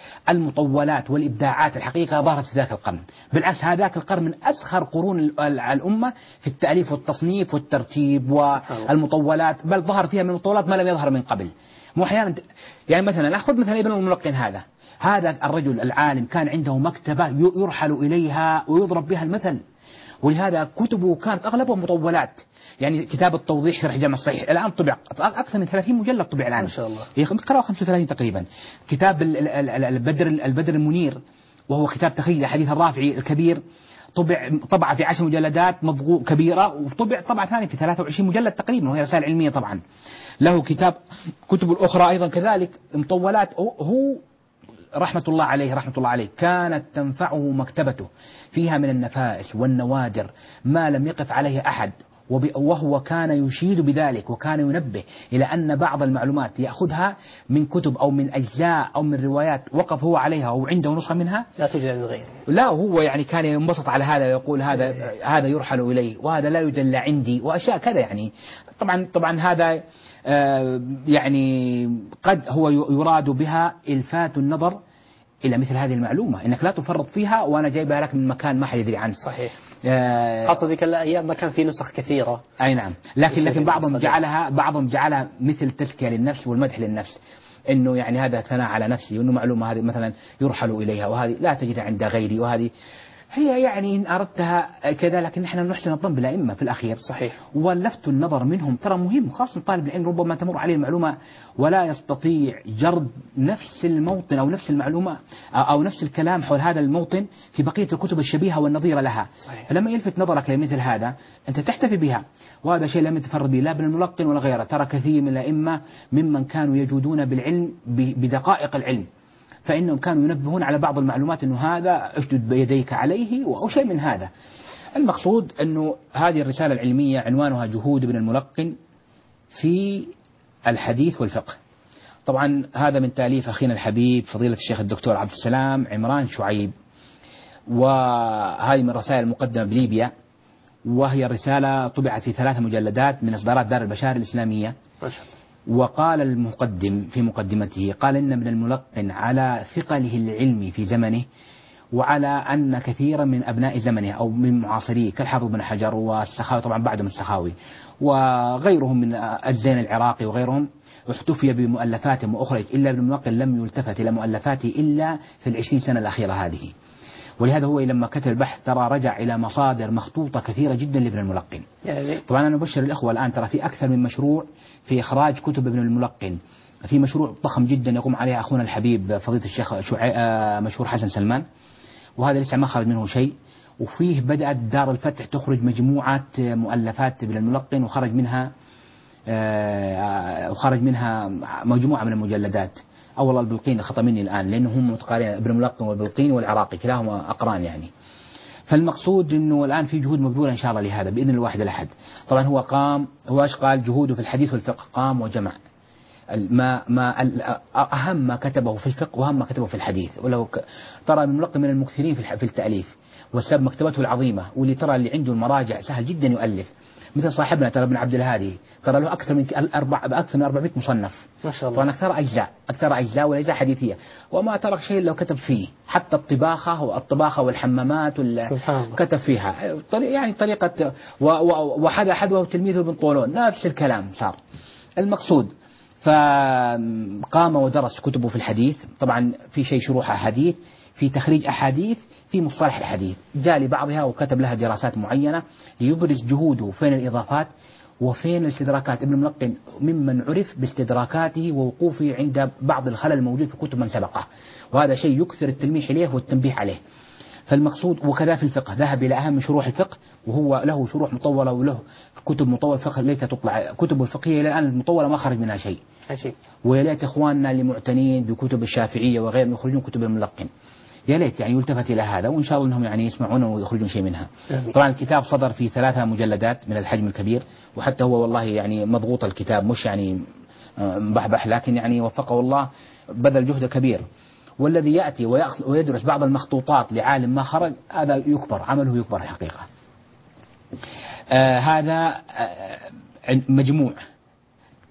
Speaker 3: المطولات والإبداعات الحقيقة ظهرت في ذاك القرن، بالعكس هذاك القرن من أسخر قرون الأمة في التأليف والتصنيف والترتيب والمطولات، بل ظهر فيها من المطولات ما لم يظهر من قبل. مو أحيانا يعني مثلا نأخذ مثلا ابن الملقن هذا هذا الرجل العالم كان عنده مكتبة يرحل إليها ويضرب بها المثل، ولهذا كتبه كانت أغلبها مطولات. يعني كتاب التوضيح شرح جامع الصحيح الآن طبع أكثر من ثلاثين مجلد طبع الآن،
Speaker 2: ما شاء الله
Speaker 3: يقرأ خمسة وثلاثين تقريبا. كتاب البدر البدر المنير وهو كتاب تخريج حديث الرافعي الكبير طبع طبعة في عشر مجلدات مضغوط كبيرة، وطبع طبعة ثانية في ثلاثة وعشرين مجلد تقريبا وهي رسائل علمية. طبعا له كتاب كتب الأخرى أيضا كذلك مطولات. هو رحمة الله عليه رحمة الله عليه كانت تنفعه مكتبته فيها من النفائس والنوادر ما لم يقف عليه أحد، وهو كان يشيد بذلك وكان ينبه إلى أن بعض المعلومات يأخذها من كتب أو من أجزاء أو من روايات وقف هو عليها وعنده نسخة منها
Speaker 2: لا توجد عند غيره.
Speaker 3: لا هو يعني كان ينبسط على هذا ويقول هذا هذا يرحل إليه وهذا لا يوجد إلا عندي وأشياء كذا. يعني طبعا طبعا هذا آه يعني قد هو يراد بها إلفات النظر إلى مثل هذه المعلومة، إنك لا تفرط فيها وأنا جايبها لك من مكان ما حد يدري عنه.
Speaker 2: صحيح.
Speaker 3: آه
Speaker 2: خاصة ذيك الأيام ما كان في نسخ كثيرة.
Speaker 3: أي نعم. لكن لكن بعضهم جعلها بعضهم جعلها مثل تزكية للنفس والمدح للنفس، إنه يعني هذا ثناء على نفسي، وإنه معلومة هذه مثلا يرحل إليها وهذه لا تجد عند غيري، وهذه هي يعني إن أردتها كذا. لكن نحن نحسن الظن بالأئمة في الأخير.
Speaker 2: صحيح.
Speaker 3: ولفت النظر منهم ترى مهم، خاصة طالب العلم ربما تمر عليه المعلومة ولا يستطيع جرد نفس الموطن أو نفس المعلومة أو نفس الكلام حول هذا الموطن في بقية الكتب الشبيهة والنظيرة لها.
Speaker 2: صحيح.
Speaker 3: فلما يلفت نظرك لمثل هذا أنت تحتفي بها، وهذا شيء لم يتفرد به لا ابن الملقن ولا غيره. ترى كثير من الأئمة ممن كانوا يجودون بالعلم بدقائق العلم، فإنهم كانوا ينبهون على بعض المعلومات أنه هذا اشدد بيديك عليه أو شيء من هذا. المقصود أنه هذه الرسالة العلمية عنوانها جهود ابن الملقن في الحديث والفقه. طبعا هذا من تأليف أخينا الحبيب فضيلة الشيخ الدكتور عبد السلام عمران شعيب، وهذه من رسائل المقدمة بليبيا، وهي الرسالة طبعت في ثلاث مجلدات من إصدارات دار البشائر الإسلامية. ما شاء الله. وقال المقدم في مقدمته قال إن ابن الملقن على ثقله العلمي في زمنه وعلى أن كثيرا من أبناء زمنه أو من معاصريه كالحافظ بن حجر والسخاوي طبعا بعدهم السخاوي وغيرهم من الزين العراقي وغيرهم احتفي بمؤلفاتهم وأخرج، إلا ابن الملقن لم يلتفت إلى مؤلفاته إلا في العشرين سنة الأخيرة هذه. ولهذا هو لما كتب البحث ترى رجع إلى مصادر مخطوطة كثيرة جدا لابن الملقن. يعني طبعا أنا أبشر الأخوة الآن ترى في أكثر من مشروع في إخراج كتب ابن الملقن، في مشروع ضخم جدا يقوم عليه أخونا الحبيب فضيلة الشيخ شعي... مشهور حسن سلمان، وهذا لسه ما خرج منه شيء. وفيه بدأت دار الفتح تخرج مجموعة مؤلفات ابن الملقن وخرج منها وخرج منها مجموعة من المجلدات. أول البلقين خطأ مني الآن لأنه هم متقارنين، ابن الملقن والبلقين والعراقي كلاهما أقران يعني. فالمقصود أنه الآن في جهود مبذولة إن شاء الله لهذا بإذن الواحد الأحد. طبعا هو قام هو ايش قال جهوده في الحديث والفقه، قام وجمع ما ما أهم ما كتبه في الفقه وأهم ما كتبه في الحديث. ولو ترى ابن الملقن من المكثرين في التأليف والسبب مكتبته العظيمة، واللي ترى اللي عنده المراجع سهل جدا يؤلف، مثل صاحبنا ترى ابن عبد الهادي ترى له أكثر من أربع أكثر من أربعمائة مصنف
Speaker 2: ما شاء الله.
Speaker 3: طبعا أكثر أجزاء أكثر أجزاء وأجزاء حديثية، وما ترك شيء لو كتب فيه، حتى الطباخة والطباخة والحمامات كتب فيها يعني طريقة. وحدا حذوه تلميذه ابن طولون نفس الكلام صار. المقصود فقام ودرس كتبه في الحديث، طبعا في شيء شروح أحاديث، في تخريج أحاديث، في مصطلح الحديث، جاء لبعضها وكتب لها دراسات معينة ليبرز جهوده فين الإضافات وفين الاستدراكات. ابن الملقن ممن عرف باستدراكاته ووقوفه عند بعض الخلل الموجود في كتب من سبقه، وهذا شيء يكثر التلميح إليه والتنبيه عليه. فالمقصود وكذا في الفقه ذهب إلى أهم شروح الفقه، وهو له شروح مطولة وله كتب مطولة فقه ليس تطلع كتب الفقهية إلى الآن المطولة ما خرج منها شيء. ويا ليت إخواننا اللي معتنين بكتب الشافعية وغيرهم يخرجون كتب الملقن، يا ليت يعني يلتفت إلى هذا، وإن شاء الله أنهم يعني يسمعون ويخرجون شيء منها. طبعا الكتاب صدر في ثلاثة مجلدات من الحجم الكبير، وحتى هو والله يعني مضغوط الكتاب مش يعني مبحبح، لكن يعني وفقه الله بذل جهد كبير. والذي يأتي ويدرس بعض المخطوطات لعالم ما خرج هذا يكبر عمله يكبر الحقيقة. آه هذا آه مجموع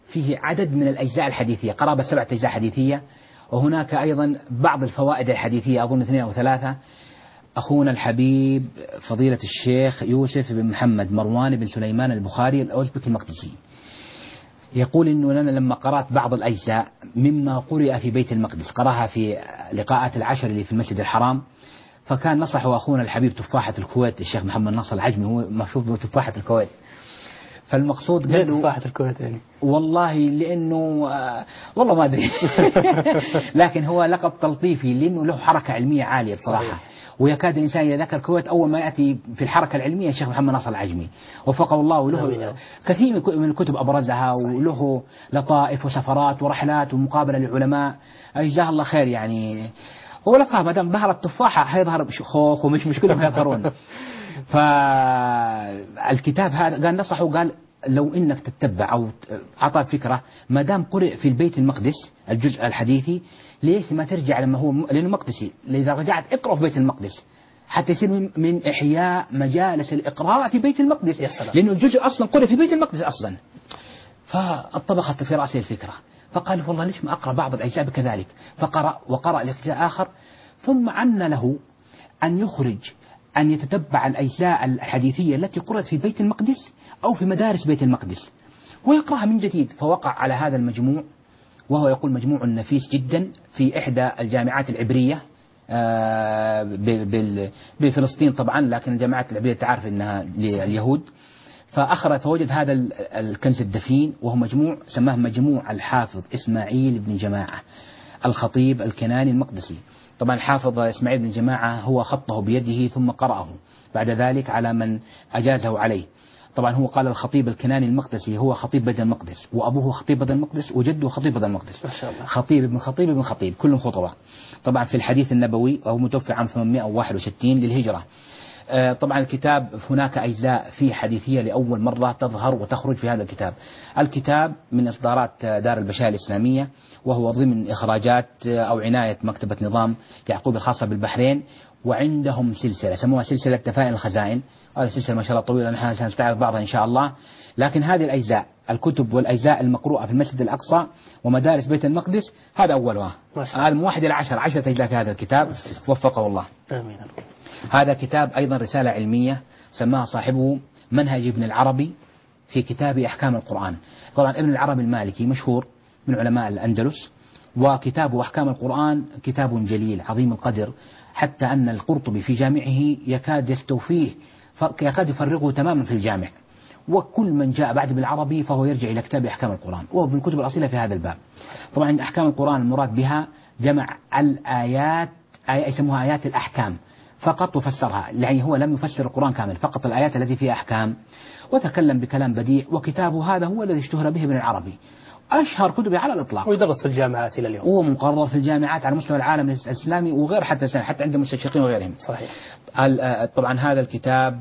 Speaker 3: فيه عدد من الأجزاء الحديثية، قرابة سبعة أجزاء حديثية، وهناك أيضا بعض الفوائد الحديثية أظن اثنين أو ثلاثة. أخونا الحبيب فضيلة الشيخ يوسف بن محمد مروان بن سليمان البخاري الأوزبكي المقدسي يقول إنه لنا لما قرأت بعض الأجزاء مما قرئ في بيت المقدس، قرأها في لقاءات العشر اللي في المسجد الحرام، فكان نصحه أخونا الحبيب تفاحة الكويت الشيخ محمد نصر العجمي، هو مشهور بتفاحة الكويت. فالمقصود
Speaker 2: قال له تفاحة الكويت يعني
Speaker 3: والله لأنه آه والله ما أدري لكن هو لقب تلطيفي لأنه له حركة علمية عالية بصراحة، ويكاد الإنسان إذا ذكر الكويت أول ما يأتي في الحركة العلمية الشيخ محمد ناصر العجمي وفقه الله، وله كثير من الكتب أبرزها، وله لطائف وسفرات ورحلات ومقابلة للعلماء، جزاه الله خير. يعني هو لقب ما دام ظهر التفاحة هيظهر خوخ ومش مشكلة يظهرون. فالكتاب هذا قال نصحه، قال لو انك تتبع او اعطى فكره ما دام قرئ في البيت المقدس الجزء الحديثي ليش ما ترجع لما هو لانه مقدسي، اذا رجعت اقرا في بيت المقدس حتى يصير من احياء مجالس الاقراء في بيت المقدس، لانه الجزء اصلا قرئ في بيت المقدس اصلا. فاطبقت في راسه الفكره، فقال والله ليش ما اقرا بعض الاجزاء كذلك، فقرا وقرا الاجزاء اخر، ثم عن له ان يخرج أن يتتبع الأجزاء الحديثية التي قرأت في بيت المقدس أو في مدارس بيت المقدس ويقرأها من جديد. فوقع على هذا المجموع، وهو يقول مجموع نفيس جدا في إحدى الجامعات العبرية بفلسطين طبعا، لكن الجامعات العبرية تعرف أنها لليهود. فأخرج فوجد هذا الكنز الدفين، وهو مجموع سماه مجموع الحافظ إسماعيل بن جماعة الخطيب الكناني المقدسي. طبعا حافظ إسماعيل بن جماعة هو خطه بيده ثم قرأه بعد ذلك على من أجازه عليه. طبعا هو قال الخطيب الكناني المقدسي هو خطيب بيت المقدس، وأبوه خطيب بيت المقدس، وجده خطيب بيت المقدس، ما شاء الله. خطيب ابن خطيب ابن خطيب كلهم خطباء. طبعا في الحديث النبوي وهو متوفى عام ثمانمائة وواحد وستين للهجرة. طبعا الكتاب هناك أجزاء فيه حديثية لأول مرة تظهر وتخرج في هذا الكتاب. الكتاب من إصدارات دار البشائر الإسلامية، وهو ضمن إخراجات أو عناية مكتبة نظام يعقوب الخاصة بالبحرين، وعندهم سلسلة سموها سلسلة دفائن الخزائن. هذه السلسلة ما شاء الله طويلة، نحن سنستعرض بعضها إن شاء الله. لكن هذه الأجزاء الكتب والأجزاء المقروءة في المسجد الأقصى ومدارس بيت المقدس هذا أولها، هذا من واحد إلى عشر عشرة أجزاء في هذا الكتاب وفقه الله. آمين. هذا كتاب أيضا رسالة علمية سماها صاحبه منهج ابن العربي في كتاب أحكام القرآن. طبعا ابن العربي المالكي مشهور من علماء الأندلس، وكتابه أحكام القرآن كتاب جليل عظيم القدر، حتى أن القرطبي في جامعه يكاد يستوفيه، يكاد يفرغه تماما في الجامع. وكل من جاء بعد بالعربي فهو يرجع إلى كتاب أحكام القرآن، وهو من الكتب الأصيلة في هذا الباب. طبعا أحكام القرآن المراد بها جمع الآيات، آيات يسموها آيات الأحكام فقط وفسرها، يعني هو لم يفسر القرآن كامل، فقط الآيات التي فيها أحكام، وتكلم بكلام بديع. وكتابه هذا هو الذي اشتهر به ابن العربي، أشهر كتبه على الإطلاق،
Speaker 2: ويدرس في الجامعات إلى اليوم،
Speaker 3: هو مقرر في الجامعات على مستوى العالم الإسلامي وغير حتى حتى عند المستشرقين وغيرهم.
Speaker 2: صحيح.
Speaker 3: طبعا هذا الكتاب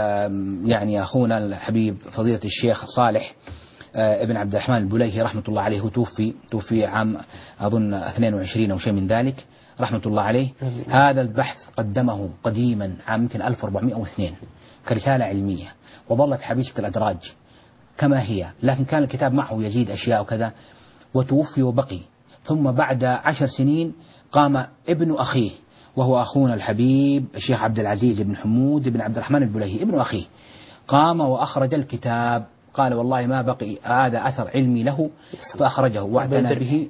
Speaker 3: يعني أخونا الحبيب فضيلة الشيخ صالح ابن عبد الرحمن البليهي رحمة الله عليه توفي توفي عام أظن اثنين وعشرين أو شيء من ذلك رحمة الله عليه. أمين. هذا البحث قدمه قديما عام يمكن ألف وأربعمائة واثنين كرسالة علمية، وظلت حبيسة الأدراج كما هي، لكن كان الكتاب معه يزيد أشياء وكذا، وتوفي وبقي. ثم بعد عشر سنين قام ابن أخيه، وهو أخونا الحبيب الشيخ عبد العزيز بن حمود بن عبد الرحمن البليهي ابن أخيه، قام وأخرج الكتاب. قال والله ما بقي هذا أثر علمي له، فأخرجه واعتنى به،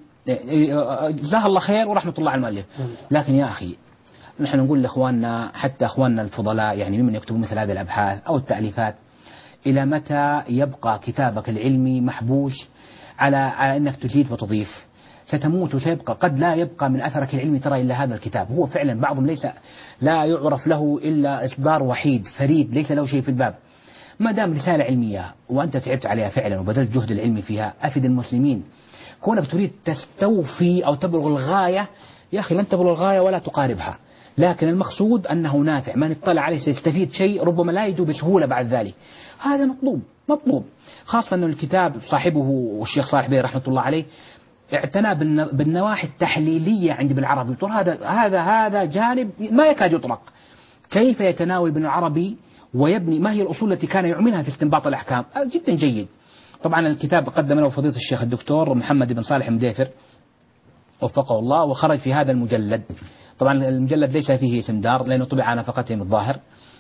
Speaker 3: جزاه الله خير ورحمة الله على المؤلف. لكن يا أخي نحن نقول لإخواننا، حتى إخواننا الفضلاء يعني ممن يكتبون مثل هذه الأبحاث أو التأليفات، إلى متى يبقى كتابك العلمي محبوس على على أنك تزيد وتضيف؟ ستموت وسيبقى، قد لا يبقى من أثرك العلمي ترى إلا هذا الكتاب. هو فعلا بعضهم ليس لا يعرف له إلا إصدار وحيد فريد ليس له شيء في الباب. ما دام رسالة علمية وأنت تعبت عليها فعلا وبذلت جهد العلمي فيها، أفد المسلمين. كونك تريد تستوفي أو تبلغ الغاية، يا أخي لن تبلغ الغاية ولا تقاربها، لكن المقصود أنه نافع، من اطلع عليه سيستفيد شيء ربما لا يجد بسهولة بعد ذلك. هذا مطلوب مطلوب خاصة أن الكتاب صاحبه والشيخ صالح بيه رحمة الله عليه اعتنى بالنواحي التحليلية عند ابن العربي. هذا هذا هذا جانب ما يكاد يطرق، كيف يتناول ابن العربي ويبني ما هي الأصول التي كان يعملها في استنباط الأحكام، جدا جيد. طبعا الكتاب قدم له فضيلة الشيخ الدكتور محمد بن صالح مديفر وفقه الله، وخرج في هذا المجلد. طبعا المجلد ليس فيه اسم دار لأنه طبع على نفقتهم الظاهر،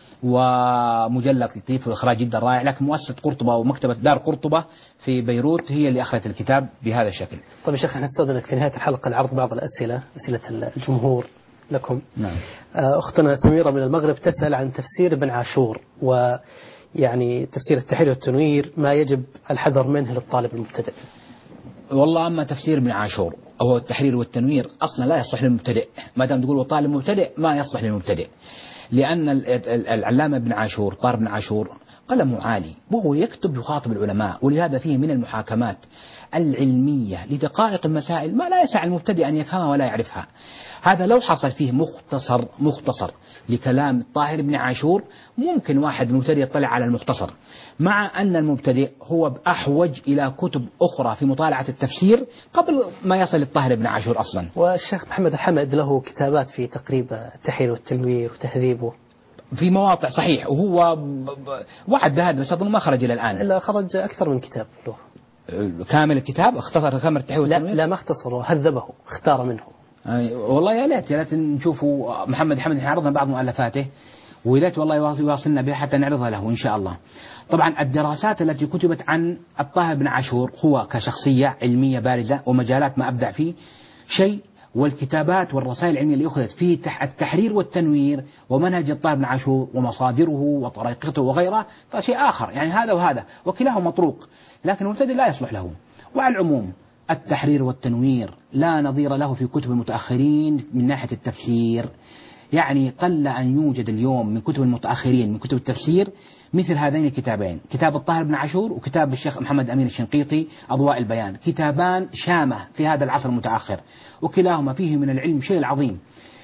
Speaker 3: ومجلد لطيف وإخراج جدا رائع، لكن مؤسسة قرطبة ومكتبة دار قرطبة في بيروت هي اللي أخرجت الكتاب بهذا الشكل.
Speaker 2: طيب يا شيخ، نستأذنك في نهاية الحلقة لعرض بعض الأسئلة، أسئلة الجمهور لكم.
Speaker 3: نعم.
Speaker 2: أختنا سميرة من المغرب تسأل عن تفسير ابن عاشور، ويعني تفسير التحرير والتنوير، ما يجب الحذر منه للطالب المبتدئ. والله
Speaker 3: أما تفسير ابن عاشور أو التحرير والتنوير أصلا لا يصلح للمبتدئ، ما دام تقول طالب مبتدئ ما يصلح للمبتدئ، لأن العلامة ابن عاشور طار ابن عاشور قلمه عالي وهو يكتب يخاطب العلماء، ولهذا فيه من المحاكمات العلمية لدقائق المسائل ما لا يسع المبتدئ أن يفهمها ولا يعرفها. هذا لو حصل فيه مختصر مختصر لكلام الطاهر بن عاشور ممكن واحد مبتدئ يطلع على المختصر، مع أن المبتدئ هو بأحوج إلى كتب أخرى في مطالعة التفسير قبل ما يصل الطاهر بن عاشور أصلا.
Speaker 2: والشيخ محمد الحمد له كتابات في تقريب التحرير والتنوير وتهذيبه
Speaker 3: في مواقع صحيح، وهو وعد بهذا بس أظن ما خرج إلى الآن.
Speaker 2: لا، خرج أكثر من كتاب له
Speaker 3: كامل الكتاب، اختصر كامل التحرير والتنوير.
Speaker 2: لا, لا ما اختصره، هذبه، اختار منه.
Speaker 3: أي والله يا ليت يا ليت نشوفوا محمد حمد عرضنا بعض مؤلفاته، ويا ليت والله يواصلنا بها حتى نعرضها له إن شاء الله. طبعا الدراسات التي كتبت عن الطاهر بن عاشور هو كشخصية علمية بارزة ومجالات ما أبدع فيه شيء، والكتابات والرسائل العلمية اللي أخذت في التحرير والتنوير ومنهج الطاهر بن عاشور ومصادره وطريقته وغيره فشيء آخر، يعني هذا وهذا وكلاه مطروق، لكن المبتدئ لا يصلح له. وعلى العموم التحرير والتنوير لا نظير له في كتب المتأخرين من ناحية التفسير، يعني قل أن يوجد اليوم من كتب المتأخرين من كتب التفسير مثل هذين الكتابين، كتاب الطاهر بن عاشور وكتاب الشيخ محمد أمين الشنقيطي أضواء البيان، كتابان شامة في هذا العصر المتأخر، وكلاهما فيه من العلم شيء عظيم.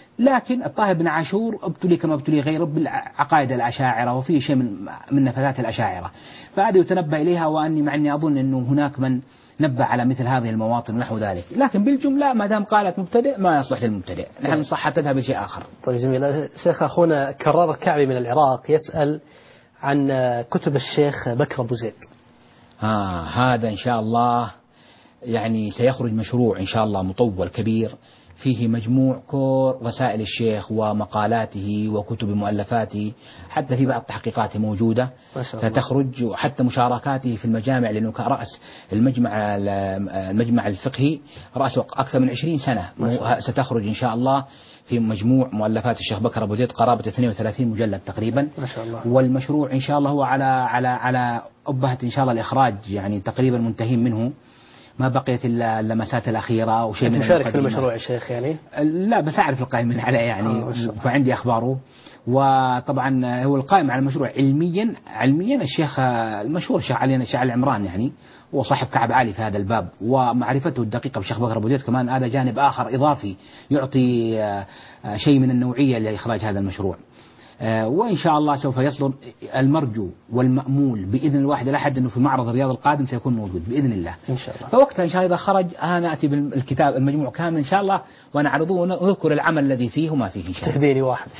Speaker 3: لكن الطاهر بن عاشور ابتلي كما ابتلي غيره بالعقائد الأشاعرة، وفيه شيء من من نفذات الأشاعرة، فهذا يتنبه إليها، وأني مع أني أظن أنه هناك من نبه على مثل هذه المواطن ونحو ذلك، لكن بالجملة ما دام قالت مبتدئ ما يصلح للمبتدئ، نحن صح تذهب لشيء آخر.
Speaker 2: طيب جميل. شيخ أخونا كرار الكعبي من العراق يسأل عن كتب الشيخ بكر أبو زيد.
Speaker 3: آه هذا إن شاء الله يعني سيخرج مشروع إن شاء الله مطول كبير فيه مجموع كور رسائل الشيخ ومقالاته وكتب مؤلفاته، حتى في بعض تحقيقاته موجودة ستخرج، وحتى مشاركاته في المجامع، لأنه كرأس المجمع المجمع الفقهي رأسه أكثر من عشرين سنة، ستخرج إن شاء الله في مجموع مؤلفات الشيخ بكر أبو زيد قرابة اثنين وثلاثين مجلد تقريبا
Speaker 2: ما شاء الله.
Speaker 3: والمشروع إن شاء الله هو على على على أبهة إن شاء الله الإخراج، يعني تقريبا منتهين منه، ما بقيت إلا اللمسات الأخيرة وشيء من
Speaker 2: مشارك في المشروع يا شيخ يعني؟
Speaker 3: لا بس أعرف القائمين عليه يعني آه وعندي أخباره. وطبعا هو القائم على المشروع علميا علميا الشيخ المشهور الشيخ علي الشيخ العمران، يعني هو صاحب كعب عالي في هذا الباب، ومعرفته الدقيقة بالشيخ بكر أبو زيد كمان هذا جانب آخر إضافي يعطي شيء من النوعية لإخراج هذا المشروع. وإن شاء الله سوف يصدر المرجو والمأمول بإذن الواحد الأحد أنه في معرض الرياض القادم سيكون موجود بإذن الله
Speaker 2: إن شاء الله.
Speaker 3: فوقتها إن شاء الله إذا خرج أنا نأتي بالكتاب المجموع كامل إن شاء الله ونعرضه ونذكر العمل الذي فيه وما فيه إن شاء الله.
Speaker 2: تهديني واحد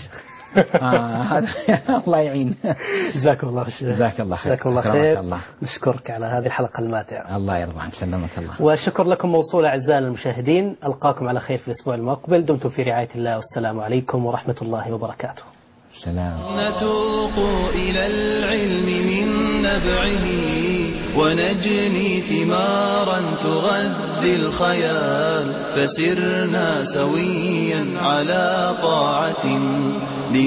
Speaker 3: آه الله يعين.
Speaker 2: جزاكم الله خير.
Speaker 3: جزاك الله خير.
Speaker 2: جزاكم الله خير. الله. نشكرك على هذه الحلقة الماتعة.
Speaker 3: الله يرضى عنك، سلمك الله.
Speaker 2: والشكر لكم موصول أعزائنا المشاهدين، ألقاكم على خير في الأسبوع المقبل، دمتم في رعاية الله، والسلام عليكم ورحمة الله وبركاته.
Speaker 3: سلام.
Speaker 1: نتوق إلى العلم من نبعه ونجني ثمارا تغذي الخيال، فسرنا سويا على طاعة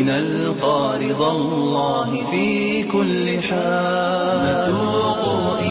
Speaker 1: لنلقى رضا الله في كل حال. نتوق